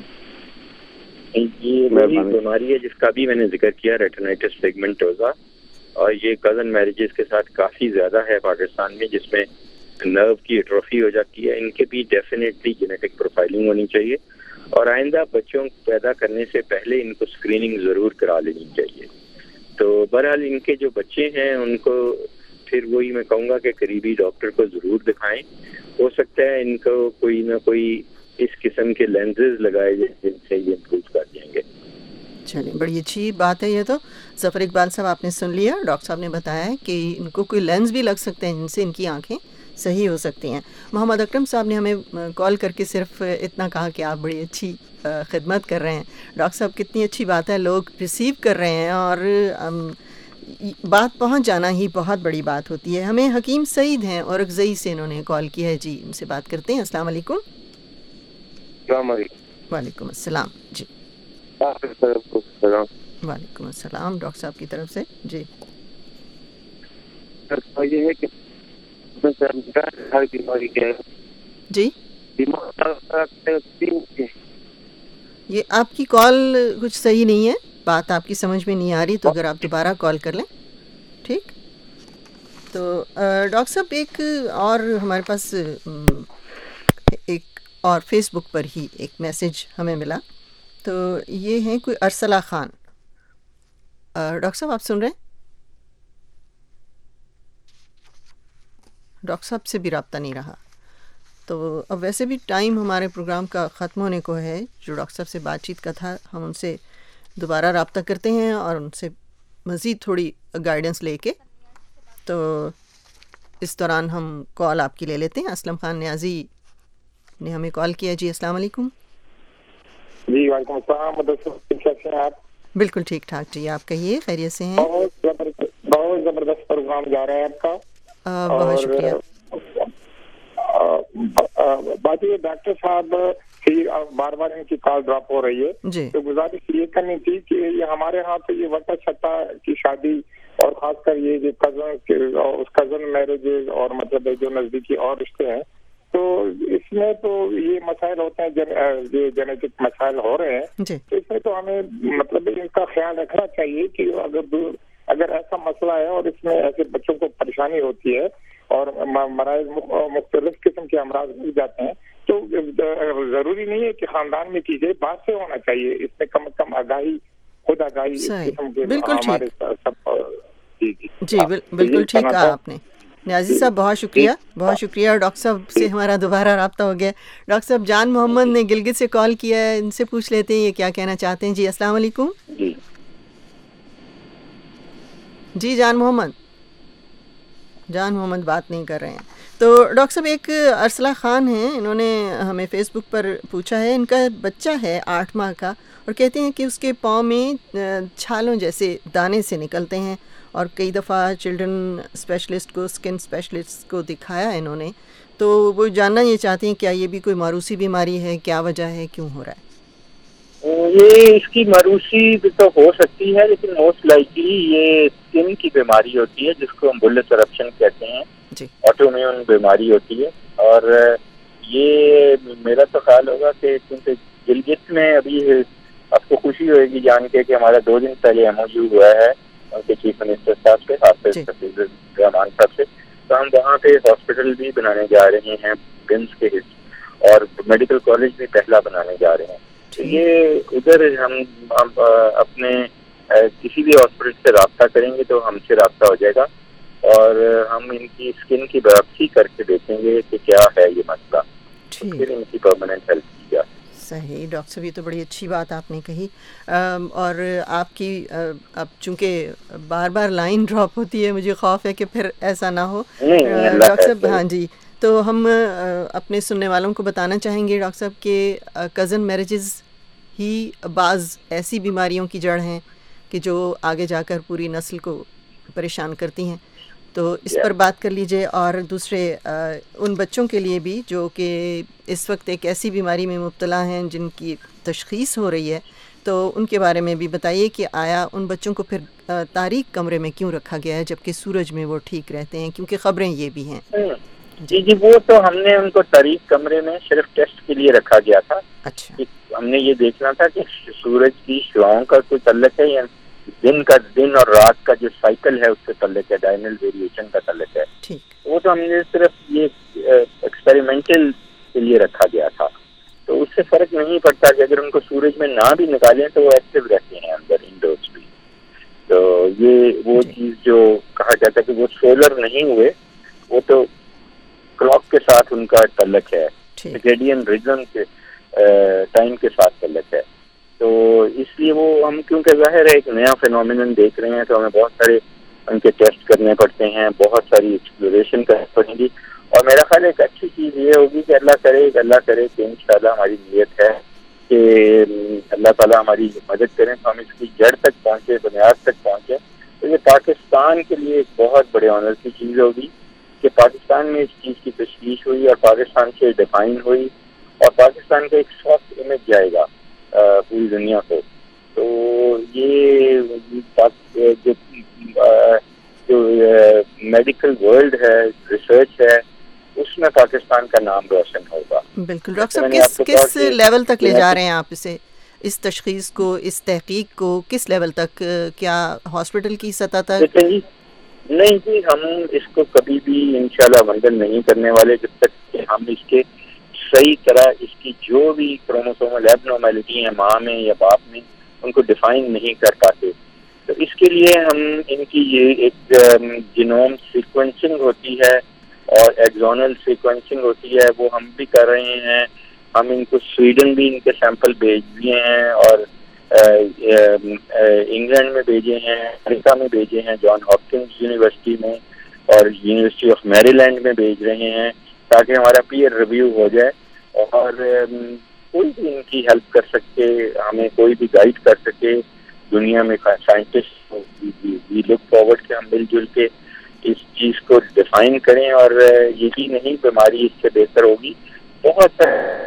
ये वही बीमारी है जिसका भी मैंने जिक्र किया, रेटिनाइटिस पिगमेंटोसा, और ये कजन मैरिजेस के साथ काफ़ी ज़्यादा है पाकिस्तान में, जिसमें नर्व की एट्रोफी हो जाती है। इनके भी डेफिनेटली जेनेटिक प्रोफाइलिंग होनी चाहिए, और आइंदा बच्चों पैदा करने से पहले इनको स्क्रीनिंग ज़रूर करा लेनी चाहिए। तो बहरहाल इनके जो बच्चे हैं उनको फिर वही मैं कहूँगा कि करीबी डॉक्टर को ज़रूर दिखाएं। हो सकता है इनको कोई ना कोई इस किस्म के लेंसेज लगाए जाए जिनसे ये इम्प्रूव कर जाएंगे। चलिए, बड़ी अच्छी बात है ये तो। ज़फ़र इकबाल साहब आपने सुन लिया, डॉक्टर साहब ने बताया है कि इनको कोई लेंस भी लग सकते हैं जिनसे इनकी आंखें सही हो सकती हैं। मोहम्मद अकरम साहब ने हमें कॉल करके सिर्फ इतना कहा कि आप बड़ी अच्छी खिदमत कर रहे हैं। डॉक्टर साहब, कितनी अच्छी बात है, लोग रिसीव कर रहे हैं, और बात पहुंच जाना ही बहुत बड़ी बात होती है। हमें हकीम सईद हैं और अगज़ई से इन्होंने कॉल किया है जी, उनसे बात करते हैं। अस्सलाम वालेकुम। वालेकुम अस्सलाम जी। वालेकुम अस्सलाम डॉक्टर साहब की तरफ से जी। ये है कि जी ये आपकी कॉल कुछ सही नहीं है, बात आपकी समझ में नहीं आ रही, तो अगर आप दोबारा कॉल कर लें। ठीक, तो डॉक्टर साहब एक और हमारे पास एक और फेसबुक पर ही एक मैसेज हमें मिला, तो ये हैं कोई अरसला ख़ान। डॉक्टर साहब आप सुन रहे हैं? डॉक्टर साहब से भी रब्ता नहीं रहा। تو اب ویسے بھی ٹائم ہمارے پروگرام کا ختم ہونے کو ہے. جو ڈاکٹر صاحب سے بات چیت کا تھا ہم ان سے دوبارہ رابطہ کرتے ہیں اور ان سے مزید تھوڑی گائیڈنس لے کے. تو اس دوران ہم کال آپ کی لے لیتے ہیں. اسلم خان نیازی نے ہمیں کال کیا. جی السلام علیکم. جی وعلیکم السلام. کیسے ہیں آپ؟ بالکل ٹھیک ٹھاک. جی آپ کہیے خیریت سے ہیں؟ بہت زبردست بہت زبردست پروگرام جا رہا ہے آپ کا. بہت شکریہ. باقی ڈاکٹر صاحب کی بار بار ان کی کال ڈراپ ہو رہی ہے جی. تو گزارش یہ کرنی تھی کہ یہ ہمارے ہاں تو یہ وٹا چھٹا کی شادی اور خاص کر یہ جو کزن اس کزن میرجز اور مطلب جو نزدیکی اور رشتے ہیں تو اس میں تو یہ مسائل ہوتے ہیں جو جینیٹک مسائل ہو رہے ہیں جی. تو اس میں تو ہمیں مطلب ان کا خیال رکھنا چاہیے کہ اگر اگر ایسا مسئلہ ہے اور اس میں ایسے بچوں کو پریشانی ہوتی ہے اور مرائض مختلف قسم کے امراض مل جاتے ہیں تو ضروری نہیں ہے کہ خاندان میں کی جائے. بات سے ہونا چاہیے اس میں کم از کم آگاہی خود آگاہی قسم کے ہمارے سب. جی جی جی بالکل ٹھیک کہا آپ نے نیازی صاحب. بہت شکریہ بہت شکریہ. ڈاکٹر صاحب سے ہمارا دوبارہ رابطہ ہو گیا. ڈاکٹر صاحب جان محمد نے گلگت سے کال کیا ہے, ان سے پوچھ لیتے ہیں یہ کیا کہنا چاہتے ہیں. جی السلام علیکم. جی جی جان محمد جان محمد بات نہیں کر رہے ہیں. تو ڈاکٹر صاحب ایک ارسلہ خان ہیں, انہوں نے ہمیں فیس بک پر پوچھا ہے. ان کا بچہ ہے آٹھ ماہ کا اور کہتے ہیں کہ اس کے پاؤں میں چھالوں جیسے دانے سے نکلتے ہیں اور کئی دفعہ چلڈرن اسپیشلسٹ کو اسکن اسپیشلسٹ کو دکھایا ہے انہوں نے. تو وہ جاننا یہ چاہتے ہیں کیا یہ بھی کوئی موروثی بیماری ہے, کیا وجہ ہے, کیوں ہو رہا ہے؟ یہ اس کی موروثی تو ہو سکتی ہے لیکن موسٹ لائکلی یہ اسکن کی بیماری ہوتی ہے جس کو ہم بلس ارپشن کہتے ہیں. جی. آٹو امیون بیماری ہوتی ہے اور یہ میرا تو خیال ہوگا کہ کیونکہ گلگت میں ابھی آپ کو خوشی ہوئے گی جان کے کہ ہمارا دو دن پہلے ایم او یو ہوا ہے ان کے چیف منسٹر صاحب سے, حافظ حفیظ الرحمان صاحب سے. تو ہم وہاں پہ ہاسپٹل بھی بنانے جا رہے ہیں بمس کے اور میڈیکل کالج بھی پہلا بنانے جا رہے ہیں. یہ ادھر ہم اپنے کسی بھی ہاسپٹل سے رابطہ کریں گے تو ہم سے رابطہ ہو جائے گا اور ہم ان کی اسکن کی باپسی کر کے دیکھیں گے کہ کیا ہے یہ مسئلہ, پھر ان کی پرماننٹ ہیلپ کی جائے. صحیح ڈاکٹر صاحب, یہ تو بڑی اچھی بات آپ نے کہی. اور آپ کی اب چونکہ بار بار لائن ڈراپ ہوتی ہے, مجھے خوف ہے کہ پھر ایسا نہ ہو. ڈاکٹر صاحب ہاں جی, تو ہم اپنے سننے والوں کو بتانا چاہیں گے ڈاکٹر صاحب کہ کزن میرجز ہی بعض ایسی بیماریوں کی جڑ ہیں کہ جو آگے جا کر پوری نسل کو پریشان کرتی ہیں. تو اس پر بات کر لیجئے. اور دوسرے ان بچوں کے لیے بھی جو کہ اس وقت ایک ایسی بیماری میں مبتلا ہیں جن کی تشخیص ہو رہی ہے, تو ان کے بارے میں بھی بتائیے کہ آیا ان بچوں کو پھر تاریک کمرے میں کیوں رکھا گیا ہے جبکہ سورج میں وہ ٹھیک رہتے ہیں, کیونکہ خبریں یہ بھی ہیں. جی جی وہ تو ہم نے ان کو تاریک کمرے میں صرف ٹیسٹ کے لیے رکھا گیا تھا. اچھا. ہم نے یہ دیکھنا تھا کہ سورج کی شعاؤں کا کوئی تعلق ہے یا دن کا دن اور رات کا جو سائیکل ہے اس سے تعلق ہے, ڈائنل ویریشن کا تعلق ہے. وہ تو ہم نے صرف یہ ایکسپیریمنٹل کے لیے رکھا گیا تھا. تو اس سے فرق نہیں پڑتا کہ اگر ان کو سورج میں نہ بھی نکالیں تو وہ ایکٹیو رہتے ہیں اندر انڈورس بھی. تو یہ وہ چیز جو کہا جاتا ہے کہ وہ سولر نہیں ہوئے, وہ تو کلاک کے ساتھ ان کا تعلق ہے, سرکیڈین ریزم کے ٹائم کے ساتھ تعلق ہے. تو اس لیے وہ ہم کیونکہ ظاہر ہے ایک نیا فینومینن دیکھ رہے ہیں تو ہمیں بہت سارے ان کے ٹیسٹ کرنے پڑتے ہیں, بہت ساری ایکسپلوریشن کرنی پڑیں گی. اور میرا خیال ایک اچھی چیز یہ ہوگی کہ اللہ کرے اللہ کرے کہ انشاءاللہ ہماری نیت ہے کہ اللہ تعالیٰ ہماری مدد کریں تو ہم اس کی جڑ تک پہنچے, بنیاد تک پہنچے. تو یہ پاکستان کے لیے ایک بہت بڑے آنر کی چیز ہوگی کہ پاکستان میں اس چیز کی تشخیص ہوئی اور پاکستان سے ڈیفائن ہوئی اور پاکستان کا ایک سافٹ امیج جائے گا پوری دنیا کو. تو یہ جو جو میڈیکل ورلڈ ہے, ریسرچ ہے, اس میں پاکستان کا نام روشن ہوگا. بالکل. ڈاکٹر صاحب کس کس لیول تک لے جا رہے ہیں آپ اسے, اس تشخیص کو, اس تحقیق کو کس لیول تک, کیا ہاسپٹل کی سطح تک؟ نہیں جی, ہم اس کو کبھی بھی انشاءاللہ بندن نہیں کرنے والے جب تک کہ ہم اس کے صحیح طرح اس کی جو بھی کروموسومل ایبنارمیلٹی ہیں ماں میں یا باپ میں ان کو ڈیفائن نہیں کر پاتے. تو اس کے لیے ہم ان کی یہ ایک جینوم سیکوینسنگ ہوتی ہے اور ایکزونل سیکوینسنگ ہوتی ہے وہ ہم بھی کر رہے ہیں. ہم ان کو سویڈن بھی ان کے سیمپل بھیج دیے ہیں اور انگلینڈ میں بھیجے ہیں, امریکہ میں بھیجے ہیں, جان ہاپکنس یونیورسٹی میں اور یونیورسٹی آف میری لینڈ میں بھیج رہے ہیں تاکہ ہمارا پیئر ریویو ہو جائے اور کوئی بھی ان کی ہیلپ کر سکے, ہمیں کوئی بھی گائیڈ کر سکے دنیا میں سائنٹسٹ. وی لک فارورڈ کہ ہم مل جل کے اس چیز کو ڈیفائن کریں اور یہی نہیں بیماری اس سے بہتر ہوگی. بہت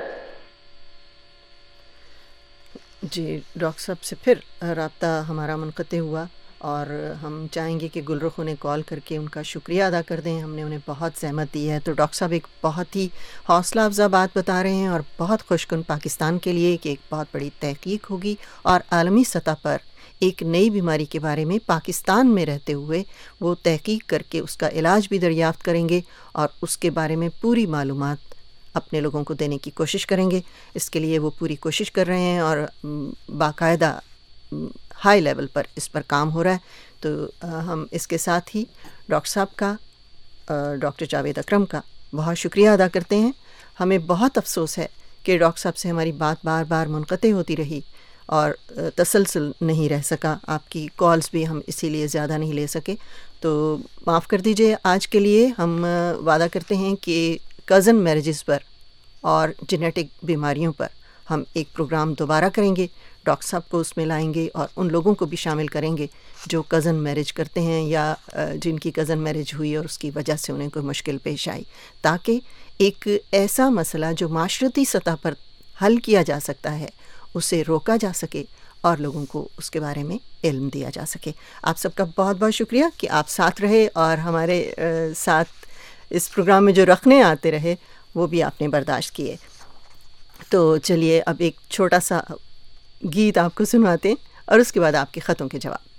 جی ڈاکٹر صاحب سے پھر رابطہ ہمارا منقطع ہوا اور ہم چاہیں گے کہ گل رخ انہیں کال کر کے ان کا شکریہ ادا کر دیں. ہم نے انہیں بہت زحمت دی ہے. تو ڈاکٹر صاحب ایک بہت ہی حوصلہ افزا بات بتا رہے ہیں اور بہت خوش کن پاکستان کے لیے کہ ایک بہت بڑی تحقیق ہوگی اور عالمی سطح پر ایک نئی بیماری کے بارے میں پاکستان میں رہتے ہوئے وہ تحقیق کر کے اس کا علاج بھی دریافت کریں گے اور اس کے بارے میں پوری معلومات اپنے لوگوں کو دینے کی کوشش کریں گے. اس کے لیے وہ پوری کوشش کر رہے ہیں اور باقاعدہ ہائی لیول پر اس پر کام ہو رہا ہے. تو ہم اس کے ساتھ ہی ڈاکٹر صاحب کا, ڈاکٹر جاوید اکرم کا بہت شکریہ ادا کرتے ہیں. ہمیں بہت افسوس ہے کہ ڈاکٹر صاحب سے ہماری بات بار بار منقطع ہوتی رہی اور تسلسل نہیں رہ سکا. آپ کی کالز بھی ہم اسی لیے زیادہ نہیں لے سکے, تو معاف کر دیجئے. آج کے لیے ہم وعدہ کرتے ہیں کہ کزن میرجز پر اور جینیٹک بیماریوں پر ہم ایک پروگرام دوبارہ کریں گے. ڈاکٹر صاحب کو اس میں لائیں گے اور ان لوگوں کو بھی شامل کریں گے جو کزن میرج کرتے ہیں یا جن کی کزن میرج ہوئی اور اس کی وجہ سے انہیں کوئی مشکل پیش آئی, تاکہ ایک ایسا مسئلہ جو معاشرتی سطح پر حل کیا جا سکتا ہے اسے روکا جا سکے اور لوگوں کو اس کے بارے میں علم دیا جا سکے. آپ سب کا بہت بہت شکریہ کہ آپ ساتھ رہے اور ہمارے ساتھ اس پروگرام میں جو رکھنے آتے رہے وہ بھی آپ نے برداشت کیے. تو چلیے اب ایک چھوٹا سا گیت آپ کو سنواتے ہیں اور اس کے بعد آپ کے خطوں کے جواب.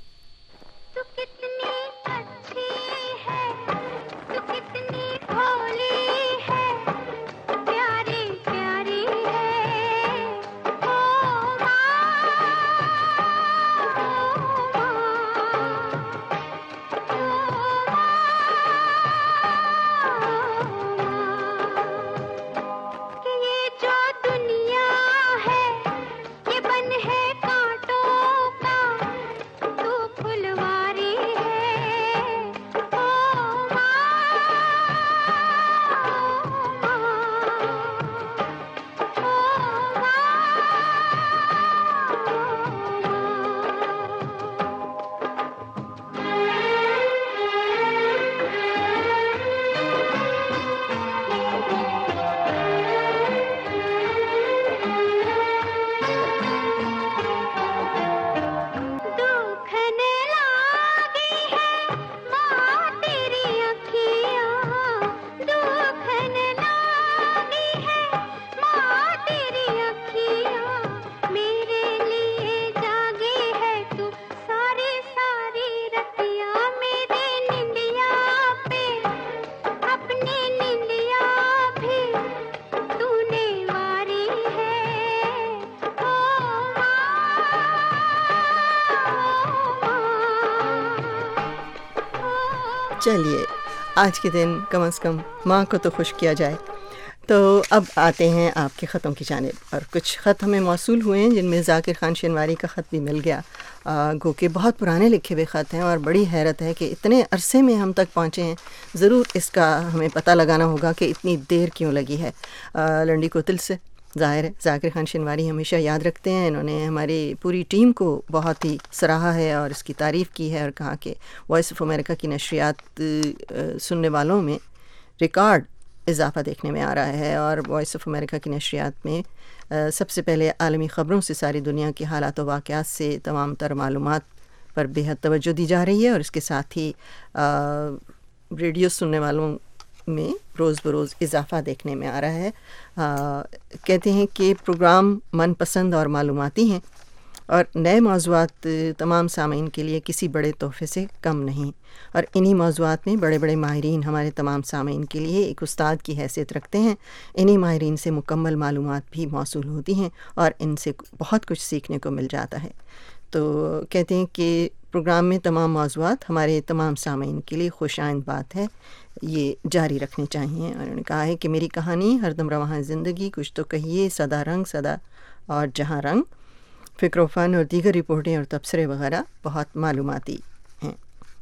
چلیے آج کے دن کم از کم ماں کو تو خوش کیا جائے. تو اب آتے ہیں آپ کے خطوں کی جانب, اور کچھ خط ہمیں موصول ہوئے ہیں جن میں ذاکر خان شنواری کا خط بھی مل گیا, گو کہ بہت پرانے لکھے ہوئے خط ہیں اور بڑی حیرت ہے کہ اتنے عرصے میں ہم تک پہنچے ہیں. ضرور اس کا ہمیں پتہ لگانا ہوگا کہ اتنی دیر کیوں لگی ہے. لنڈی کوتل سے ظاہر ہے ذاکر خان شنواری ہمیشہ یاد رکھتے ہیں, انہوں نے ہماری پوری ٹیم کو بہت ہی سراہا ہے اور اس کی تعریف کی ہے اور کہا کہ وائس آف امریکہ کی نشریات سننے والوں میں ریکارڈ اضافہ دیکھنے میں آ رہا ہے, اور وائس آف امریکہ کی نشریات میں سب سے پہلے عالمی خبروں سے ساری دنیا کے حالات و واقعات سے تمام تر معلومات پر بے حد توجہ دی جا رہی ہے, اور اس کے ساتھ ہی ریڈیو سننے والوں میں روز بروز اضافہ دیکھنے میں آ رہا ہے. آ, کہتے ہیں کہ پروگرام من پسند اور معلوماتی ہیں اور نئے موضوعات تمام سامعین کے لیے کسی بڑے تحفے سے کم نہیں, اور انہی موضوعات میں بڑے بڑے ماہرین ہمارے تمام سامعین کے لیے ایک استاد کی حیثیت رکھتے ہیں. انہی ماہرین سے مکمل معلومات بھی موصول ہوتی ہیں اور ان سے بہت کچھ سیکھنے کو مل جاتا ہے. تو کہتے ہیں کہ پروگرام میں تمام موضوعات ہمارے تمام سامعین کے لیے خوش آئند بات ہے، یہ جاری رکھنی چاہیے. اور انہوں نے کہا ہے کہ میری کہانی ہر دم رواں زندگی، کچھ تو کہیے، سدا رنگ سدا اور جہاں رنگ، فکر و فن اور دیگر رپورٹیں اور تبصرے وغیرہ بہت معلوماتی ہیں.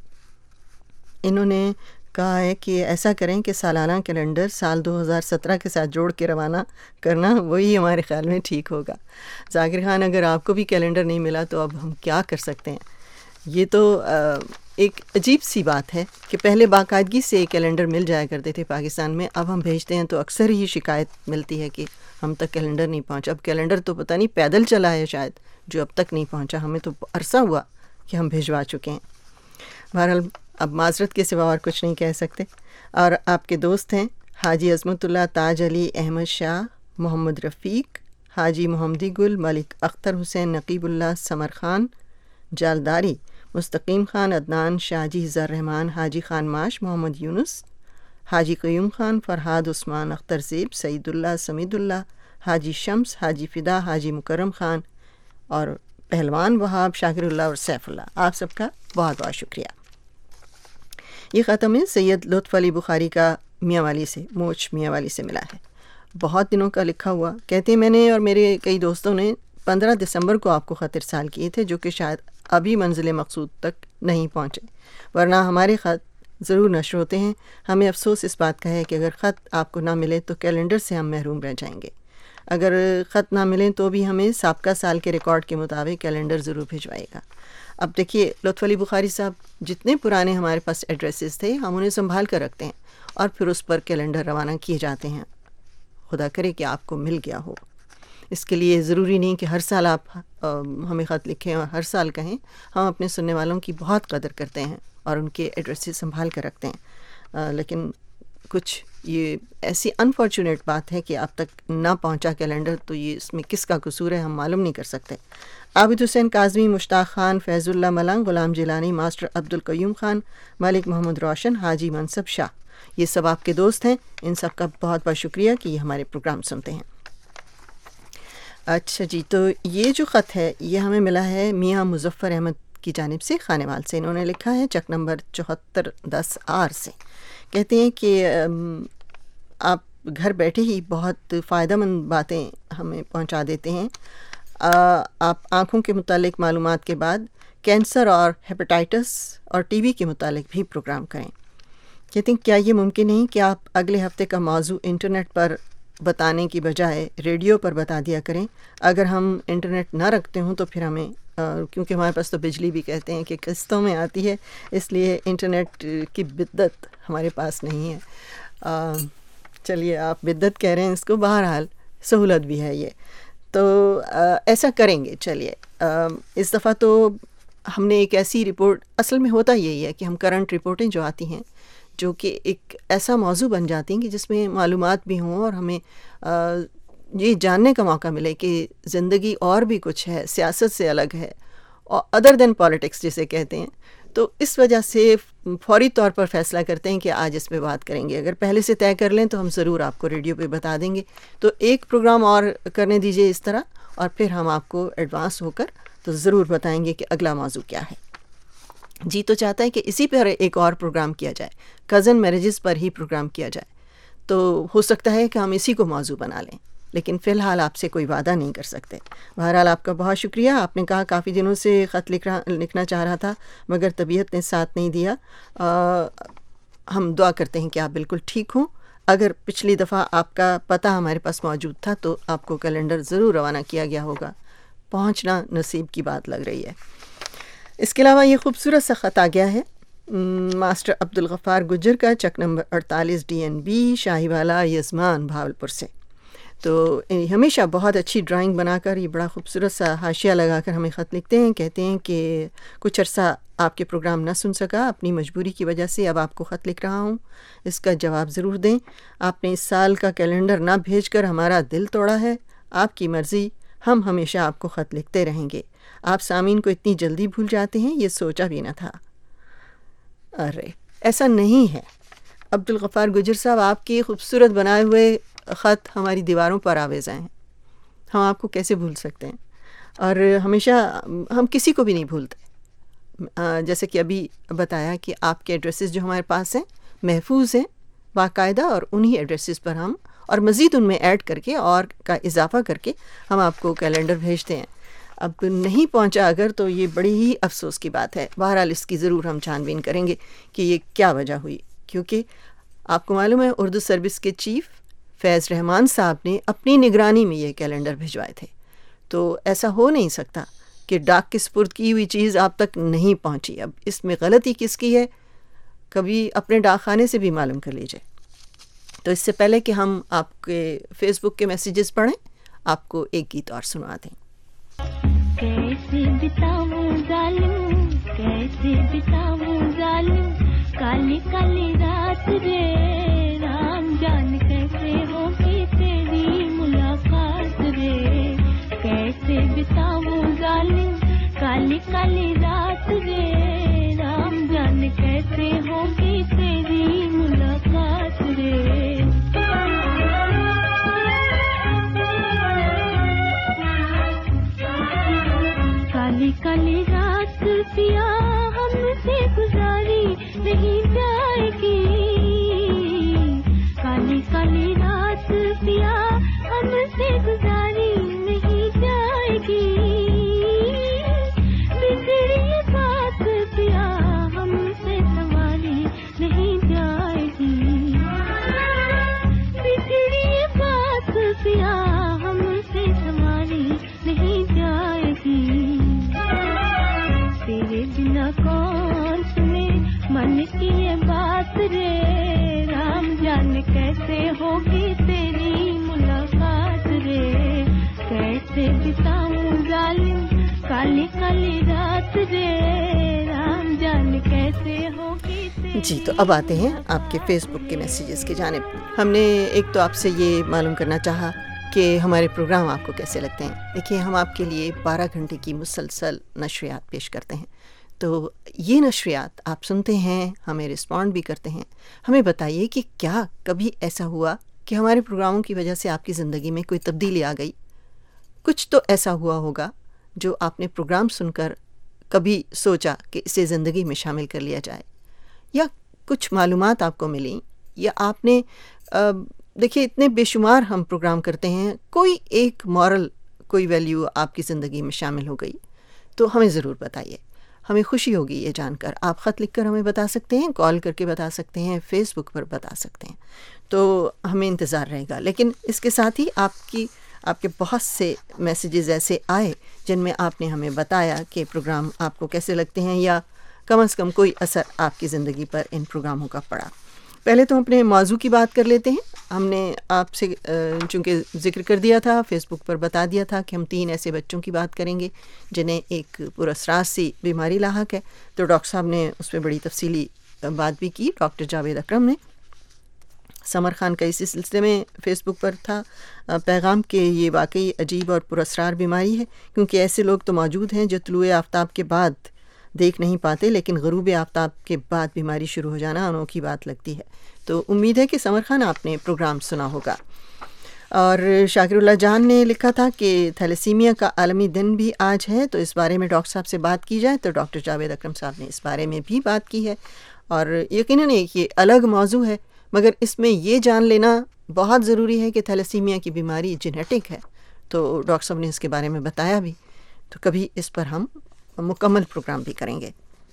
انہوں نے کہا ہے کہ ایسا کریں کہ سالانہ کیلنڈر سال دو ہزار سترہ کے ساتھ جوڑ کے روانہ کرنا، وہی ہمارے خیال میں ٹھیک ہوگا. ذاکر خان، اگر آپ کو بھی کیلنڈر نہیں ملا تو اب ہم کیا کر سکتے ہیں؟ یہ تو ایک عجیب سی بات ہے کہ پہلے باقاعدگی سے کیلنڈر مل جایا کرتے تھے پاکستان میں، اب ہم بھیجتے ہیں تو اکثر ہی شکایت ملتی ہے کہ ہم تک کیلنڈر نہیں پہنچا. اب کیلنڈر تو پتہ نہیں پیدل چلا ہے شاید، جو اب تک نہیں پہنچا. ہمیں تو عرصہ ہوا کہ ہم بھیجوا چکے ہیں. بہرحال اب معذرت کے سوا اور کچھ نہیں کہہ سکتے. اور آپ کے دوست ہیں حاجی عظمت اللہ تاج علی احمد شاہ، محمد رفیق، حاجی محمدی گل، ملک اختر حسین، نقیب اللہ سمر خان جالداری، مستقیم خان، عدنان شاہجی، زر رحمان، حاجی خان ماش، محمد یونس، حاجی قیوم خان، فرحاد عثمان، اختر زیب، سعید اللہ، سمید اللہ، حاجی شمس، حاجی فدا، حاجی مکرم خان اور پہلوان وہاب، شاکر اللہ اور سیف اللہ. آپ سب کا بہت بہت شکریہ. یہ ختم ہے سید لطف علی بخاری کا میاں والی سے، موچ میاں والی سے ملا ہے، بہت دنوں کا لکھا ہوا. کہتے ہیں میں نے اور میرے کئی دوستوں نے پندرہ دسمبر کو آپ کو خط ارسال کیے تھے، جو کہ شاید ابھی منزل مقصود تک نہیں پہنچے، ورنہ ہمارے خط ضرور نشر ہوتے ہیں. ہمیں افسوس اس بات کا ہے کہ اگر خط آپ کو نہ ملے تو کیلنڈر سے ہم محروم رہ جائیں گے. اگر خط نہ ملیں تو بھی ہمیں سابقہ سال کے ریکارڈ کے مطابق کیلنڈر ضرور بھیجوائے گا. اب دیکھیے لطف علی بخاری صاحب، جتنے پرانے ہمارے پاس ایڈریسز تھے ہم انہیں سنبھال کر رکھتے ہیں اور پھر اس پر کیلنڈر روانہ کیے جاتے ہیں. خدا کرے کہ آپ کو مل گیا ہو. اس کے لیے ضروری نہیں کہ ہر سال آپ ہمیں خط لکھیں اور ہر سال کہیں. ہم اپنے سننے والوں کی بہت قدر کرتے ہیں اور ان کے ایڈریسز سنبھال کر رکھتے ہیں، لیکن کچھ یہ ایسی انفارچونیٹ بات ہے کہ اب تک نہ پہنچا کیلنڈر، تو یہ اس میں کس کا قصور ہے ہم معلوم نہیں کر سکتے. عابد حسین کاظمی، مشتاق خان، فیض اللہ ملنگ، غلام جیلانی، ماسٹر عبد القیوم خان، ملک محمد روشن، حاجی منصب شاہ، یہ سب آپ کے دوست ہیں. ان سب کا بہت بہت شکریہ کہ یہ ہمارے پروگرام سنتے ہیں. اچھا جی، تو یہ جو خط ہے یہ ہمیں ملا ہے میاں مظفر احمد کی جانب سے، خانے وال سے. انہوں نے لکھا ہے چک نمبر چوہتر دس آر سے. کہتے ہیں کہ آپ گھر بیٹھے ہی بہت فائدہ مند باتیں ہمیں پہنچا دیتے ہیں. آپ آنکھوں کے متعلق معلومات کے بعد کینسر اور ہیپاٹائٹس اور ٹی بی کے متعلق بھی پروگرام کریں. کہتے ہیں کیا یہ ممکن نہیں کہ آپ اگلے ہفتے کا موضوع انٹرنیٹ پر بتانے کی بجائے ریڈیو پر بتا دیا کریں؟ اگر ہم انٹرنیٹ نہ رکھتے ہوں تو پھر ہمیں، کیونکہ ہمارے پاس تو بجلی بھی کہتے ہیں کہ قسطوں میں آتی ہے، اس لیے انٹرنیٹ کی بدت ہمارے پاس نہیں ہے. چلیے آپ بدت کہہ رہے ہیں اس کو، بہرحال سہولت بھی ہے یہ، تو ایسا کریں گے. چلیے اس دفعہ تو ہم نے ایک ایسی رپورٹ، اصل میں ہوتا یہی ہے کہ ہم کرنٹ رپورٹیں جو آتی ہیں جو کہ ایک ایسا موضوع بن جاتی ہیں کہ جس میں معلومات بھی ہوں اور ہمیں یہ جاننے کا موقع ملے کہ زندگی اور بھی کچھ ہے، سیاست سے الگ ہے، اور ادر دین پالیٹکس جسے کہتے ہیں. تو اس وجہ سے فوری طور پر فیصلہ کرتے ہیں کہ آج اس پہ بات کریں گے. اگر پہلے سے طے کر لیں تو ہم ضرور آپ کو ریڈیو پہ بتا دیں گے. تو ایک پروگرام اور کرنے دیجئے اس طرح، اور پھر ہم آپ کو ایڈوانس ہو کر تو ضرور بتائیں گے کہ اگلا موضوع کیا ہے. جی تو چاہتا ہے کہ اسی پر ایک اور پروگرام کیا جائے، کزن میرجز پر ہی پروگرام کیا جائے. تو ہو سکتا ہے کہ ہم اسی کو موضوع بنا لیں، لیکن فی الحال آپ سے کوئی وعدہ نہیں کر سکتے. بہرحال آپ کا بہت شکریہ. آپ نے کہا کافی دنوں سے خط لکھ رہا لکھنا چاہ رہا تھا مگر طبیعت نے ساتھ نہیں دیا. آ, ہم دعا کرتے ہیں کہ آپ بالکل ٹھیک ہوں. اگر پچھلی دفعہ آپ کا پتہ ہمارے پاس موجود تھا تو آپ کو کیلنڈر ضرور روانہ کیا گیا ہوگا. پہنچنا نصیب کی بات لگ رہی ہے. اس کے علاوہ یہ خوبصورت سا خط آ گیا ہے ماسٹر عبد الغفار گجر کا، چک نمبر اڑتالیس ڈی این بی، شاہی والا یزمان، بھاولپور سے. تو ہمیشہ بہت اچھی ڈرائنگ بنا کر یہ بڑا خوبصورت سا حاشیہ لگا کر ہمیں خط لکھتے ہیں. کہتے ہیں کہ کچھ عرصہ آپ کے پروگرام نہ سن سکا، اپنی مجبوری کی وجہ سے اب آپ کو خط لکھ رہا ہوں. اس کا جواب ضرور دیں. آپ نے اس سال کا کیلنڈر نہ بھیج کر ہمارا دل توڑا ہے. آپ کی مرضی، ہم ہمیشہ آپ کو خط لکھتے رہیں گے. آپ سامعین کو اتنی جلدی بھول جاتے ہیں، یہ سوچا بھی نہ تھا. ارے ایسا نہیں ہے عبد الغفار گجر صاحب، آپ کے خوبصورت بنائے ہوئے خط ہماری دیواروں پر آویزاں ہیں، ہم آپ کو کیسے بھول سکتے ہیں. اور ہمیشہ ہم کسی کو بھی نہیں بھولتے. جیسے کہ ابھی بتایا کہ آپ کے ایڈریسز جو ہمارے پاس ہیں محفوظ ہیں باقاعدہ، اور انہی ایڈریسز پر ہم اور مزید ان میں ایڈ کر کے اور کا اضافہ کر کے ہم آپ کو کیلنڈر بھیجتے ہیں. اب نہیں پہنچا اگر تو یہ بڑی ہی افسوس کی بات ہے. بہرحال اس کی ضرور ہم چھان بین کریں گے کہ یہ کیا وجہ ہوئی، کیونکہ آپ کو معلوم ہے اردو سروس کے چیف فیض رحمان صاحب نے اپنی نگرانی میں یہ کیلنڈر بھجوائے تھے. تو ایسا ہو نہیں سکتا کہ ڈاک کے سپرد کی ہوئی چیز آپ تک نہیں پہنچی. اب اس میں غلطی کس کی ہے، کبھی اپنے ڈاک خانے سے بھی معلوم کر لیجئے. تو اس سے پہلے کہ ہم آپ کے فیس بک کے میسیجز پڑھیں، آپ کو ایک گیت اور سنا دیں. کیسے بتاؤں ظالم، کیسے بتاؤں ظالم، کالی کالی رات رے رام جان، کیسے ہوگی تیری ملاقات رے. کیسے بتاؤں ظالم، کالی کالی رات رے رام جان، کیسے ہوگی تیری ملاقات رے. کالی کالی رات پیا ہم سے گزاری نہیں جائے گی، کالی کالی رات پیا ہم سے گزاری نہیں جائے گی. بگڑی بات پیا ہم سے سنواری نہیں جائے گی، بگڑی بات پیا ہم سے سنواری نہیں جائے گی. تیرے بنا کون سنے من کی یہ بات رے رام جان، کیسے ہوگی تیری ملاقات رے. کیسے بتاؤں ظالم، کالی کالی رات رے رام جان، کیسے ہوگی تیری. جی تو اب آتے ہیں آپ کے فیس بک کے میسیجز کی جانب. ہم نے ایک تو آپ سے یہ معلوم کرنا چاہا کہ ہمارے پروگرام آپ کو کیسے لگتے ہیں. دیکھیے ہم آپ کے لیے بارہ گھنٹے کی مسلسل نشریات پیش کرتے ہیں، تو یہ نشریات آپ سنتے ہیں، ہمیں رسپونڈ بھی کرتے ہیں. ہمیں بتائیے کہ کیا کبھی ایسا ہوا کہ ہمارے پروگراموں کی وجہ سے آپ کی زندگی میں کوئی تبدیلی آ گئی؟ کچھ تو ایسا ہوا ہوگا جو آپ نے پروگرام سن کر کبھی سوچا کہ اسے زندگی میں شامل کر لیا جائے، یا کچھ معلومات آپ کو ملیں، یا آپ نے دیکھیے اتنے بے شمار ہم پروگرام کرتے ہیں، کوئی ایک مورل کوئی ویلیو آپ کی زندگی میں شامل ہو گئی. تو ہمیں ضرور بتائیے، ہمیں خوشی ہوگی یہ جان کر. آپ خط لکھ کر ہمیں بتا سکتے ہیں، کال کر کے بتا سکتے ہیں، فیس بک پر بتا سکتے ہیں، تو ہمیں انتظار رہے گا. لیکن اس کے ساتھ ہی آپ کی آپ کے بہت سے میسیجز ایسے آئے جن میں آپ نے ہمیں بتایا کہ پروگرام آپ کو کیسے لگتے ہیں، یا کم از کم کوئی اثر آپ کی زندگی پر ان پروگراموں کا پڑا. پہلے تو ہم اپنے موضوع کی بات کر لیتے ہیں. ہم نے آپ سے چونکہ ذکر کر دیا تھا، فیس بک پر بتا دیا تھا کہ ہم تین ایسے بچوں کی بات کریں گے جنہیں ایک پراسرار سی بیماری لاحق ہے. تو ڈاکٹر صاحب نے اس پہ بڑی تفصیلی بات بھی کی. ڈاکٹر جاوید اکرم نے سمر خان کا اسی سلسلے میں فیس بک پر تھا پیغام کہ یہ واقعی عجیب اور پراسرار بیماری ہے، کیونکہ ایسے لوگ تو موجود ہیں جو طلوع آفتاب کے بعد دیکھ نہیں پاتے، لیکن غروب آفتاب کے بعد بیماری شروع ہو جانا انوکھی بات لگتی ہے. تو امید ہے کہ سمر خان آپ نے پروگرام سنا ہوگا. اور شاکر اللہ جان نے لکھا تھا کہ تھیلیسیمیا کا عالمی دن بھی آج ہے، تو اس بارے میں ڈاکٹر صاحب سے بات کی جائے. تو ڈاکٹر جاوید اکرم صاحب نے اس بارے میں بھی بات کی ہے، اور یقیناً یہ الگ موضوع ہے، مگر اس میں یہ جان لینا بہت ضروری ہے کہ تھیلیسیمیا کی بیماری جینیٹک ہے. تو ڈاکٹر صاحب نے اس کے بارے میں بتایا بھی، تو کبھی اس پر ہم مکمل پروگرام بھی کریں گے.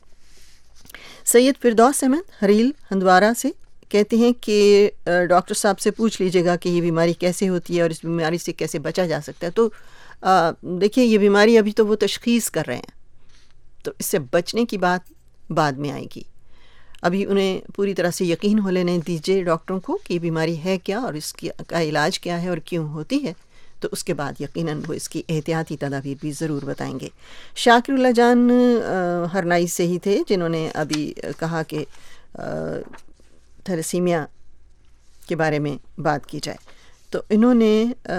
سید فردوس احمد حریل ہندوارہ سے کہتے ہیں کہ ڈاکٹر صاحب سے پوچھ لیجیے گا کہ یہ بیماری کیسے ہوتی ہے اور اس بیماری سے کیسے بچا جا سکتا ہے. تو دیکھیے یہ بیماری ابھی تو وہ تشخیص کر رہے ہیں، تو اس سے بچنے کی بات بعد میں آئے گی. ابھی انہیں پوری طرح سے یقین ہو لینے دیجیے ڈاکٹروں کو کہ یہ بیماری ہے کیا اور اس کی کا علاج کیا ہے اور کیوں ہوتی ہے، تو اس کے بعد یقیناً وہ اس کی احتیاطی تدابیر بھی ضرور بتائیں گے. شاکر اللہ جان ہرنائی سے ہی تھے جنہوں نے ابھی کہا کہ تھیلیسیمیا کے بارے میں بات کی جائے. تو انہوں نے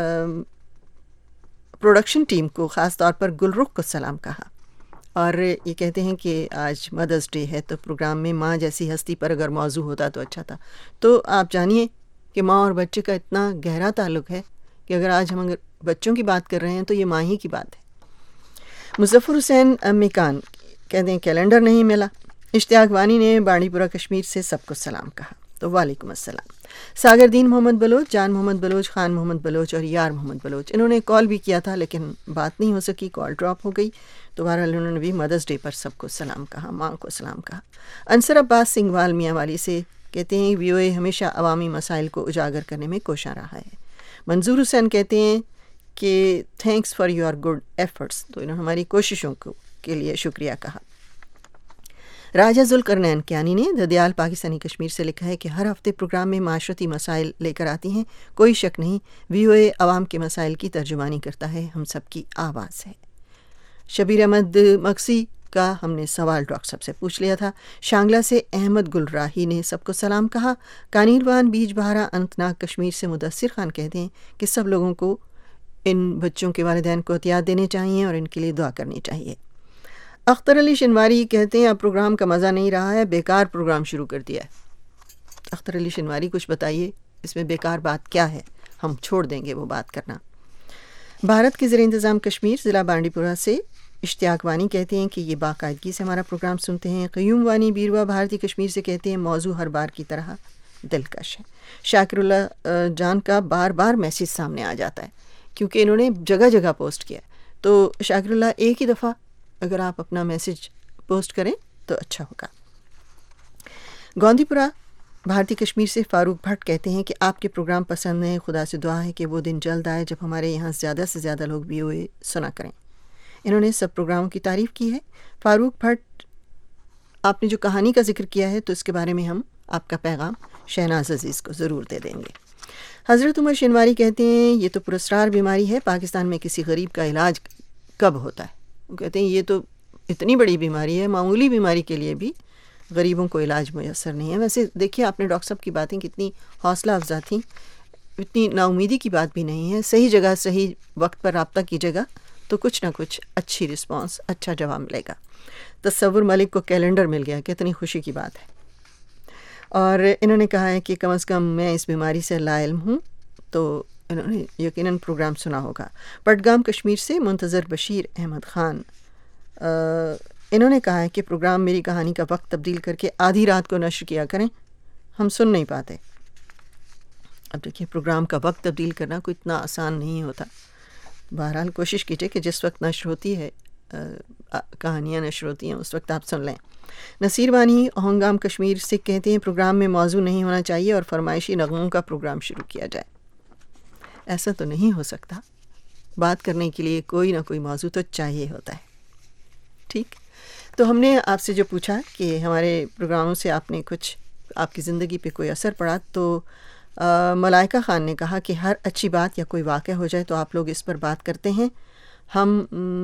پروڈکشن ٹیم کو خاص طور پر گلرخ کو سلام کہا، اور یہ کہتے ہیں کہ آج مدرس ڈے ہے، تو پروگرام میں ماں جیسی ہستی پر اگر موضوع ہوتا تو اچھا تھا. تو آپ جانیے کہ ماں اور بچے کا اتنا گہرا تعلق ہے کہ اگر آج ہم اگر بچوں کی بات کر رہے ہیں تو یہ ماں ہی کی بات ہے. مظفر حسین مکان کہتے ہیں کیلنڈر نہیں ملا. اشتیاق وانی نے بانڈی پورہ کشمیر سے سب کو سلام کہا, تو وعلیکم السلام. ساگر دین محمد بلوچ, جان محمد بلوچ, خان محمد بلوچ اور یار محمد بلوچ, انہوں نے کال بھی کیا تھا لیکن بات نہیں ہو سکی, کال ڈراپ ہو گئی. تو بہرحال انہوں نے بھی مدرس ڈے پر سب کو سلام کہا, ماں کو سلام کہا. انصر عباس سنگھوال میاں والی سے کہتے ہیں وی او اے ہمیشہ عوامی مسائل کو اجاگر کرنے میں کوشاں رہا ہے. منظور حسین کہتے ہیں کہ thanks for your good efforts, تو انہوں نے ہماری کوششوں کو کے لیے شکریہ کہا. راجہ ذوالقرنین کیانی نے ددیال پاکستانی کشمیر سے لکھا ہے کہ ہر ہفتے پروگرام میں معاشرتی مسائل لے کر آتی ہیں, کوئی شک نہیں وی او اے عوام کے مسائل کی ترجمانی کرتا ہے, ہم سب کی آواز ہے. شبیر احمد مکسی کا ہم نے سوال ڈاکٹر صاحب سے پوچھ لیا تھا. شانگلہ سے احمد گل راہی نے سب کو سلام کہا. کانیروان بیج بہارا اننت ناگ کشمیر سے مدثر خان کہتے ہیں کہ سب لوگوں کو ان بچوں کے والدین کو احتیاط دینے چاہیے اور ان کے لیے دعا کرنی چاہیے. اختر علی شنواری کہتے ہیں اب پروگرام کا مزہ نہیں رہا ہے, بیکار پروگرام شروع کر دیا ہے. اختر علی شنواری کچھ بتائیے اس میں بیکار بات کیا ہے, ہم چھوڑ دیں گے وہ بات کرنا. بھارت کے زیر انتظام کشمیر ضلع بانڈی پورہ سے اشتیاق وانی کہتے ہیں کہ یہ باقاعدگی سے ہمارا پروگرام سنتے ہیں. قیوم وانی بیروا بھارتی کشمیر سے کہتے ہیں موضوع ہر بار کی طرح دلکش ہے. شاکر اللہ جان کا بار بار میسیج سامنے آ جاتا ہے کیونکہ انہوں نے جگہ جگہ پوسٹ کیا, تو شاکر اللہ ایک ہی دفعہ اگر آپ اپنا میسیج پوسٹ کریں تو اچھا ہوگا. گوندی پورہ بھارتی کشمیر سے فاروق بھٹ کہتے ہیں کہ آپ کے پروگرام پسند ہیں, خدا سے دعا ہے کہ وہ دن جلد آئے جب ہمارے یہاں زیادہ سے زیادہ لوگ وی او اے سنا کریں. انہوں نے سب پروگراموں کی تعریف کی ہے. فاروق بھٹ, آپ نے جو کہانی کا ذکر کیا ہے تو اس کے بارے میں ہم آپ کا پیغام شہناز عزیز کو ضرور دے دیں گے. حضرت عمر شنواری کہتے ہیں یہ تو پراسرار بیماری ہے, پاکستان میں کسی غریب کا علاج کب ہوتا ہے. وہ کہتے ہیں یہ تو اتنی بڑی بیماری ہے, معمولی بیماری کے لیے بھی غریبوں کو علاج میسر نہیں ہے. ویسے دیکھیے آپ نے ڈاکٹر صاحب کی باتیں کتنی حوصلہ افزا تھیں, اتنی نا امیدی کی بات بھی نہیں ہے. صحیح جگہ صحیح وقت پر رابطہ کیجیے گا تو کچھ نہ کچھ اچھی رسپانس, اچھا جواب ملے گا. تصور ملک کو کیلنڈر مل گیا, کتنی خوشی کی بات ہے. اور انہوں نے کہا ہے کہ کم از کم میں اس بیماری سے لا علم ہوں, تو انہوں نے یقیناً پروگرام سنا ہوگا. پٹگام کشمیر سے منتظر بشیر احمد خان انہوں نے کہا ہے کہ پروگرام میری کہانی کا وقت تبدیل کر کے آدھی رات کو نشر کیا کریں, ہم سن نہیں پاتے. اب دیکھیے پروگرام کا وقت تبدیل کرنا کوئی اتنا آسان نہیں ہوتا. بہرحال کوشش کیجیے کہ جس وقت نشر ہوتی ہے کہانیاں نشر ہوتی ہیں اس وقت آپ سن لیں. نصیر وانی ہنگام کشمیر سے کہتے ہیں پروگرام میں موضوع نہیں ہونا چاہیے اور فرمائشی نغموں کا پروگرام شروع کیا جائے. ایسا تو نہیں ہو سکتا, بات کرنے کے لیے کوئی نہ کوئی موضوع تو چاہیے ہوتا ہے. ٹھیک, تو ہم نے آپ سے جو پوچھا کہ ہمارے پروگراموں سے آپ نے کچھ آپ کی زندگی پہ کوئی اثر پڑا, تو ملائکہ خان نے کہا کہ ہر اچھی بات یا کوئی واقعہ ہو جائے تو آپ لوگ اس پر بات کرتے ہیں. ہم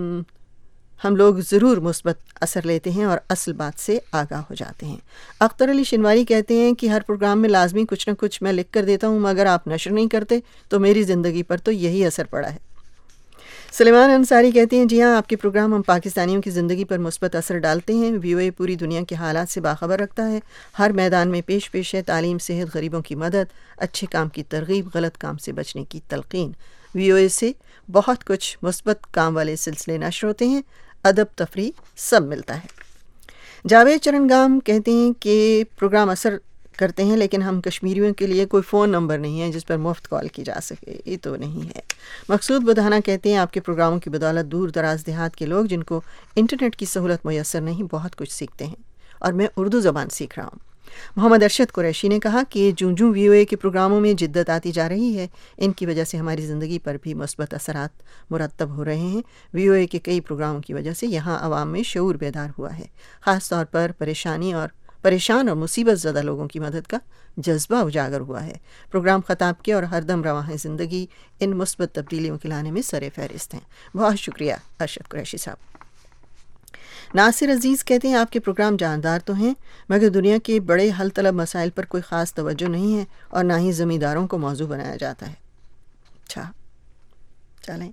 ہم لوگ ضرور مثبت اثر لیتے ہیں اور اصل بات سے آگاہ ہو جاتے ہیں. اختر علی شنواری کہتے ہیں کہ ہر پروگرام میں لازمی کچھ نہ کچھ میں لکھ کر دیتا ہوں, مگر آپ نشر نہیں کرتے تو میری زندگی پر تو یہی اثر پڑا ہے. سلیمان انصاری کہتے ہیں جی ہاں, آپ کے پروگرام ہم پاکستانیوں کی زندگی پر مثبت اثر ڈالتے ہیں. وی او اے پوری دنیا کے حالات سے باخبر رکھتا ہے, ہر میدان میں پیش پیش ہے. تعلیم, صحت, غریبوں کی مدد, اچھے کام کی ترغیب, غلط کام سے بچنے کی تلقین. وی او اے سے بہت کچھ مثبت کام والے سلسلے نشر ہوتے ہیں, ادب, تفریح سب ملتا ہے. جاوید چرن گام کہتے ہیں کہ پروگرام اثر کرتے ہیں لیکن ہم کشمیریوں کے لیے کوئی فون نمبر نہیں ہے جس پر مفت کال کی جا سکے, یہ تو نہیں ہے. مقصود بدھانا کہتے ہیں آپ کے پروگراموں کی بدولت دور دراز دیہات کے لوگ جن کو انٹرنیٹ کی سہولت میسر نہیں بہت کچھ سیکھتے ہیں, اور میں اردو زبان سیکھ رہا ہوں. محمد ارشد قریشی نے کہا کہ جوں جوں وی او اے کے پروگراموں میں جدت آتی جا رہی ہے, ان کی وجہ سے ہماری زندگی پر بھی مثبت اثرات مرتب ہو رہے ہیں. وی او اے کے کئی پروگراموں کی وجہ سے یہاں عوام میں شعور بیدار ہوا ہے, خاص طور پر پریشانی اور پریشان اور مصیبت زدہ لوگوں کی مدد کا جذبہ اجاگر ہوا ہے. پروگرام خطاب کے اور ہر دم رواں زندگی ان مثبت تبدیلیوں کے لانے میں سر فہرست ہیں. بہت شکریہ ارشد قریشی صاحب. ناصر عزیز کہتے ہیں آپ کے پروگرام جاندار تو ہیں مگر دنیا کے بڑے حل طلب مسائل پر کوئی خاص توجہ نہیں ہے اور نہ ہی زمینداروں کو موضوع بنایا جاتا ہے. اچھا چلیں.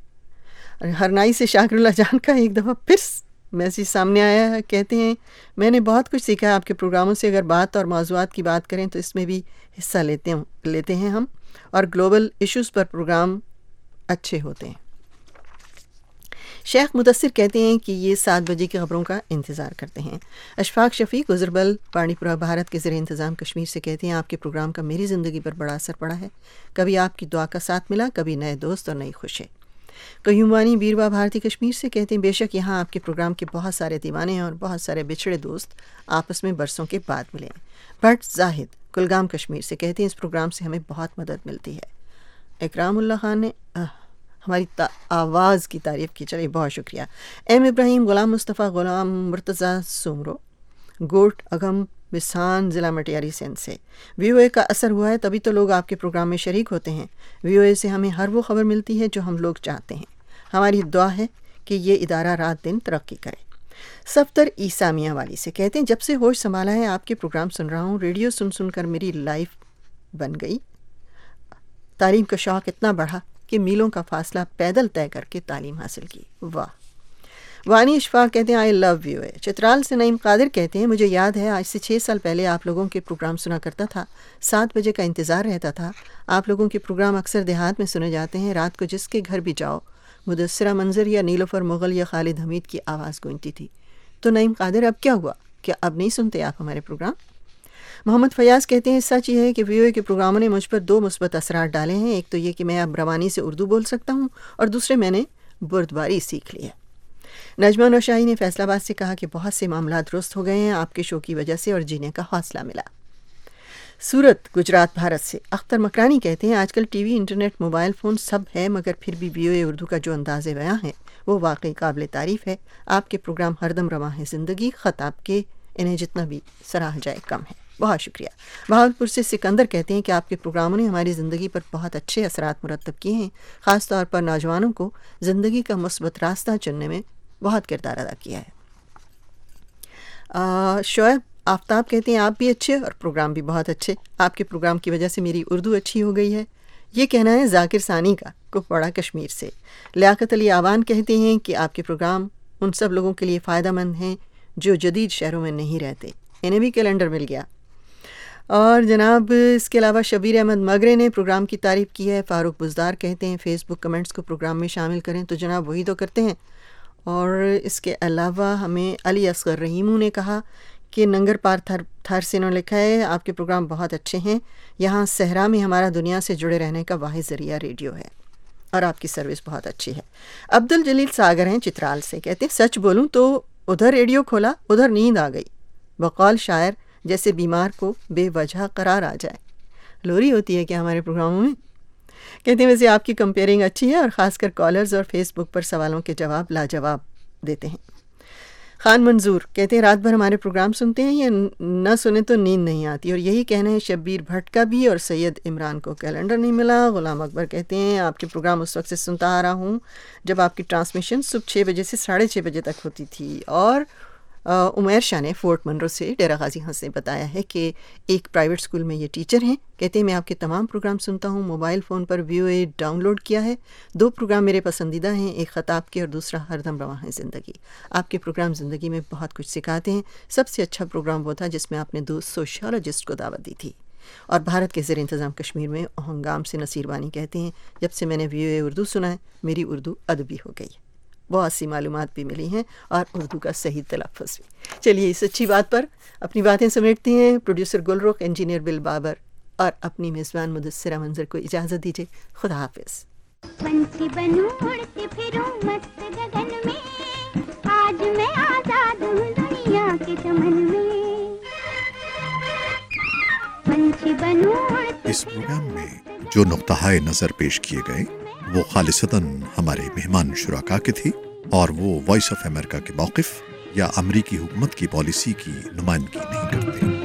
ہرنائی سے شاکر اللہ جان کا ایک دفعہ پھر میسیج سامنے آیا ہے, کہتے ہیں میں نے بہت کچھ سیکھا ہے آپ کے پروگراموں سے. اگر بات اور موضوعات کی بات کریں تو اس میں بھی حصہ لیتے ہیں لیتے ہیں ہم, اور گلوبل ایشوز پر پروگرام اچھے ہوتے ہیں. شیخ مدثر کہتے ہیں کہ یہ سات بجے کی خبروں کا انتظار کرتے ہیں۔ اشفاق شفیق گزربل پانی پورہ بھارت کے زیر انتظام کشمیر سے کہتے ہیں آپ کے پروگرام کا میری زندگی پر بڑا اثر پڑا ہے، کبھی آپ کی دعا کا ساتھ ملا، کبھی نئے دوست اور نئی خوشی۔ قیومانی بیروا بھارتی کشمیر سے کہتے ہیں بے شک یہاں آپ کے پروگرام کے بہت سارے دیوانے ہیں اور بہت سارے بچھڑے دوست آپس میں برسوں کے بعد ملے ہیں۔ بٹ زاہد کلگام کشمیر سے کہتے ہیں اس پروگرام سے ہمیں بہت مدد ملتی ہے۔ اکرام اللہ خان نے ہماری آواز کی تعریف کی، چلیے بہت شکریہ۔ ایم ابراہیم غلام مصطفیٰ غلام مرتضیٰ سومرو گوٹ اگم بسان ضلع مٹیاری سندھ سے، وی او اے کا اثر ہوا ہے تبھی تو لوگ آپ کے پروگرام میں شریک ہوتے ہیں۔ وی او اے سے ہمیں ہر وہ خبر ملتی ہے جو ہم لوگ چاہتے ہیں۔ ہماری دعا ہے کہ یہ ادارہ رات دن ترقی کرے۔ صفتر عیسیٰ میاں والی سے کہتے ہیں جب سے ہوش سنبھالا ہے آپ کے پروگرام سن رہا ہوں، ریڈیو سن سن کر میری لائف بن گئی، تعلیم کا شوق اتنا بڑھا کہ میلوں کا فاصلہ پیدل طے کر کے تعلیم حاصل کی۔ واہ۔ وانی اشفاق کہتے ہیں آئی لو یو اے۔ چترال سے نعیم قادر کہتے ہیں مجھے یاد ہے آج سے چھ سال پہلے آپ لوگوں کے پروگرام سنا کرتا تھا، سات بجے کا انتظار رہتا تھا۔ آپ لوگوں کے پروگرام اکثر دیہات میں سنے جاتے ہیں، رات کو جس کے گھر بھی جاؤ مدثرہ منظر یا نیلوفر مغل یا خالد حمید کی آواز گونجتی تھی۔ تو نعیم قادر اب کیا ہوا، کیا اب نہیں سنتے آپ ہمارے پروگرام؟ محمد فیاض کہتے ہیں سچ یہ ہے کہ وی او اے کے پروگراموں نے مجھ پر دو مثبت اثرات ڈالے ہیں، ایک تو یہ کہ میں اب روانی سے اردو بول سکتا ہوں اور دوسرے میں نے بردباری سیکھ لی ہے۔ نجمہ نوشاہی نے فیصل آباد سے کہا کہ بہت سے معاملات درست ہو گئے ہیں آپ کے شو کی وجہ سے اور جینے کا حوصلہ ملا۔ سورت گجرات بھارت سے اختر مکرانی کہتے ہیں آج کل TV internet mobile phone سب ہے مگر پھر بھی وی او اے اردو کا جو انداز بیاں ہے وہ واقعی قابل تعریف ہے۔ آپ کے پروگرام ہر دم رواں ہے زندگی، خط آپ کے انہیں جتنا بھی سراہا جائے کم ہے۔ بہت شکریہ۔ بہاولپور سے سکندر کہتے ہیں کہ آپ کے پروگراموں نے ہماری زندگی پر بہت اچھے اثرات مرتب کیے ہیں، خاص طور پر نوجوانوں کو زندگی کا مثبت راستہ چننے میں بہت کردار ادا کیا ہے۔ شعیب آفتاب کہتے ہیں آپ بھی اچھے اور پروگرام بھی بہت اچھے، آپ کے پروگرام کی وجہ سے میری اردو اچھی ہو گئی ہے۔ یہ کہنا ہے ذاکر ثانی کا کپواڑہ کشمیر سے۔ لیاقت علی آوان کہتے ہیں کہ آپ کے پروگرام ان سب لوگوں کے لیے فائدہ مند ہیں جو جدید شہروں میں نہیں رہتے، انہیں بھی کیلنڈر مل گیا۔ اور جناب اس کے علاوہ شبیر احمد مگرے نے پروگرام کی تعریف کی ہے۔ فاروق بزدار کہتے ہیں فیس بک کمنٹس کو پروگرام میں شامل کریں، تو جناب وہی تو کرتے ہیں۔ اور اس کے علاوہ ہمیں علی اصغر رحیمو نے کہا کہ ننگر پار تھر تھر سے انہوں نے لکھا ہے آپ کے پروگرام بہت اچھے ہیں، یہاں صحرا میں ہمارا دنیا سے جڑے رہنے کا واحد ذریعہ ریڈیو ہے اور آپ کی سروس بہت اچھی ہے۔ عبد الجلیل ساگر ہیں چترال سے، کہتے ہیں سچ بولوں تو ادھر ریڈیو کھولا ادھر نیند آ گئی، بقول شاعر جیسے بیمار کو بے وجہ قرار آ جائے۔ لوری ہوتی ہے کیا ہمارے پروگراموں میں؟ کہتے ہیں ویسے آپ کی کمپیئرنگ اچھی ہے اور خاص کر کالرز اور فیس بک پر سوالوں کے جواب لاجواب دیتے ہیں۔ خان منظور کہتے ہیں رات بھر ہمارے پروگرام سنتے ہیں یا نہ سنیں تو نیند نہیں آتی، اور یہی کہنا ہے شبیر بھٹ کا بھی، اور سید عمران کو کیلنڈر نہیں ملا۔ غلام اکبر کہتے ہیں آپ کے پروگرام اس وقت سے سنتا آ رہا ہوں جب آپ کی ٹرانسمیشن صبح چھ بجے سے ساڑھے چھ بجے تک ہوتی تھی۔ اور عمیر شاہ نے فورٹ منرو سے ڈیرہ غازی ہنس نے بتایا ہے کہ ایک پرائیویٹ اسکول میں یہ ٹیچر ہیں، کہتے ہیں میں آپ کے تمام پروگرام سنتا ہوں، موبائل فون پر V O A download کیا ہے، دو پروگرام میرے پسندیدہ ہیں، ایک خطاب کے اور دوسرا ہر دم رواں ہے زندگی۔ آپ کے پروگرام زندگی میں بہت کچھ سکھاتے ہیں، سب سے اچھا پروگرام وہ تھا جس میں آپ نے دو سوشیولوجسٹ کو دعوت دی تھی۔ اور بھارت کے زیر انتظام کشمیر میں اہنگام سے نصیر بانی کہتے ہیں جب سے میں نے وی او اے اردو سنا ہے میری اردو ادبی ہو گئی، بہت سی معلومات بھی ملی ہیں اور اردو کا صحیح تلفظ بھی۔ چلیے اس اچھی بات پر اپنی باتیں سمیٹتے ہیں۔ پروڈیوسر گل رخ، انجینئر بل بابر اور اپنی میزبان مدثرہ منظر کو اجازت دیجیے۔ خدا حافظ۔ پنچھی بنوں اڑتی پھروں مست گگن میں، آج میں آزاد ہوں دنیا کے چمن میں، پنچھی بنوں اڑتی۔ اس پروگرام میں جو نقطہ نظر پیش کیے گئے وہ خالصتاً ہمارے مہمان شرکا کے تھے اور وہ وائس آف امریکہ کے موقف یا امریکی حکومت کی پالیسی کی نمائندگی نہیں کرتے۔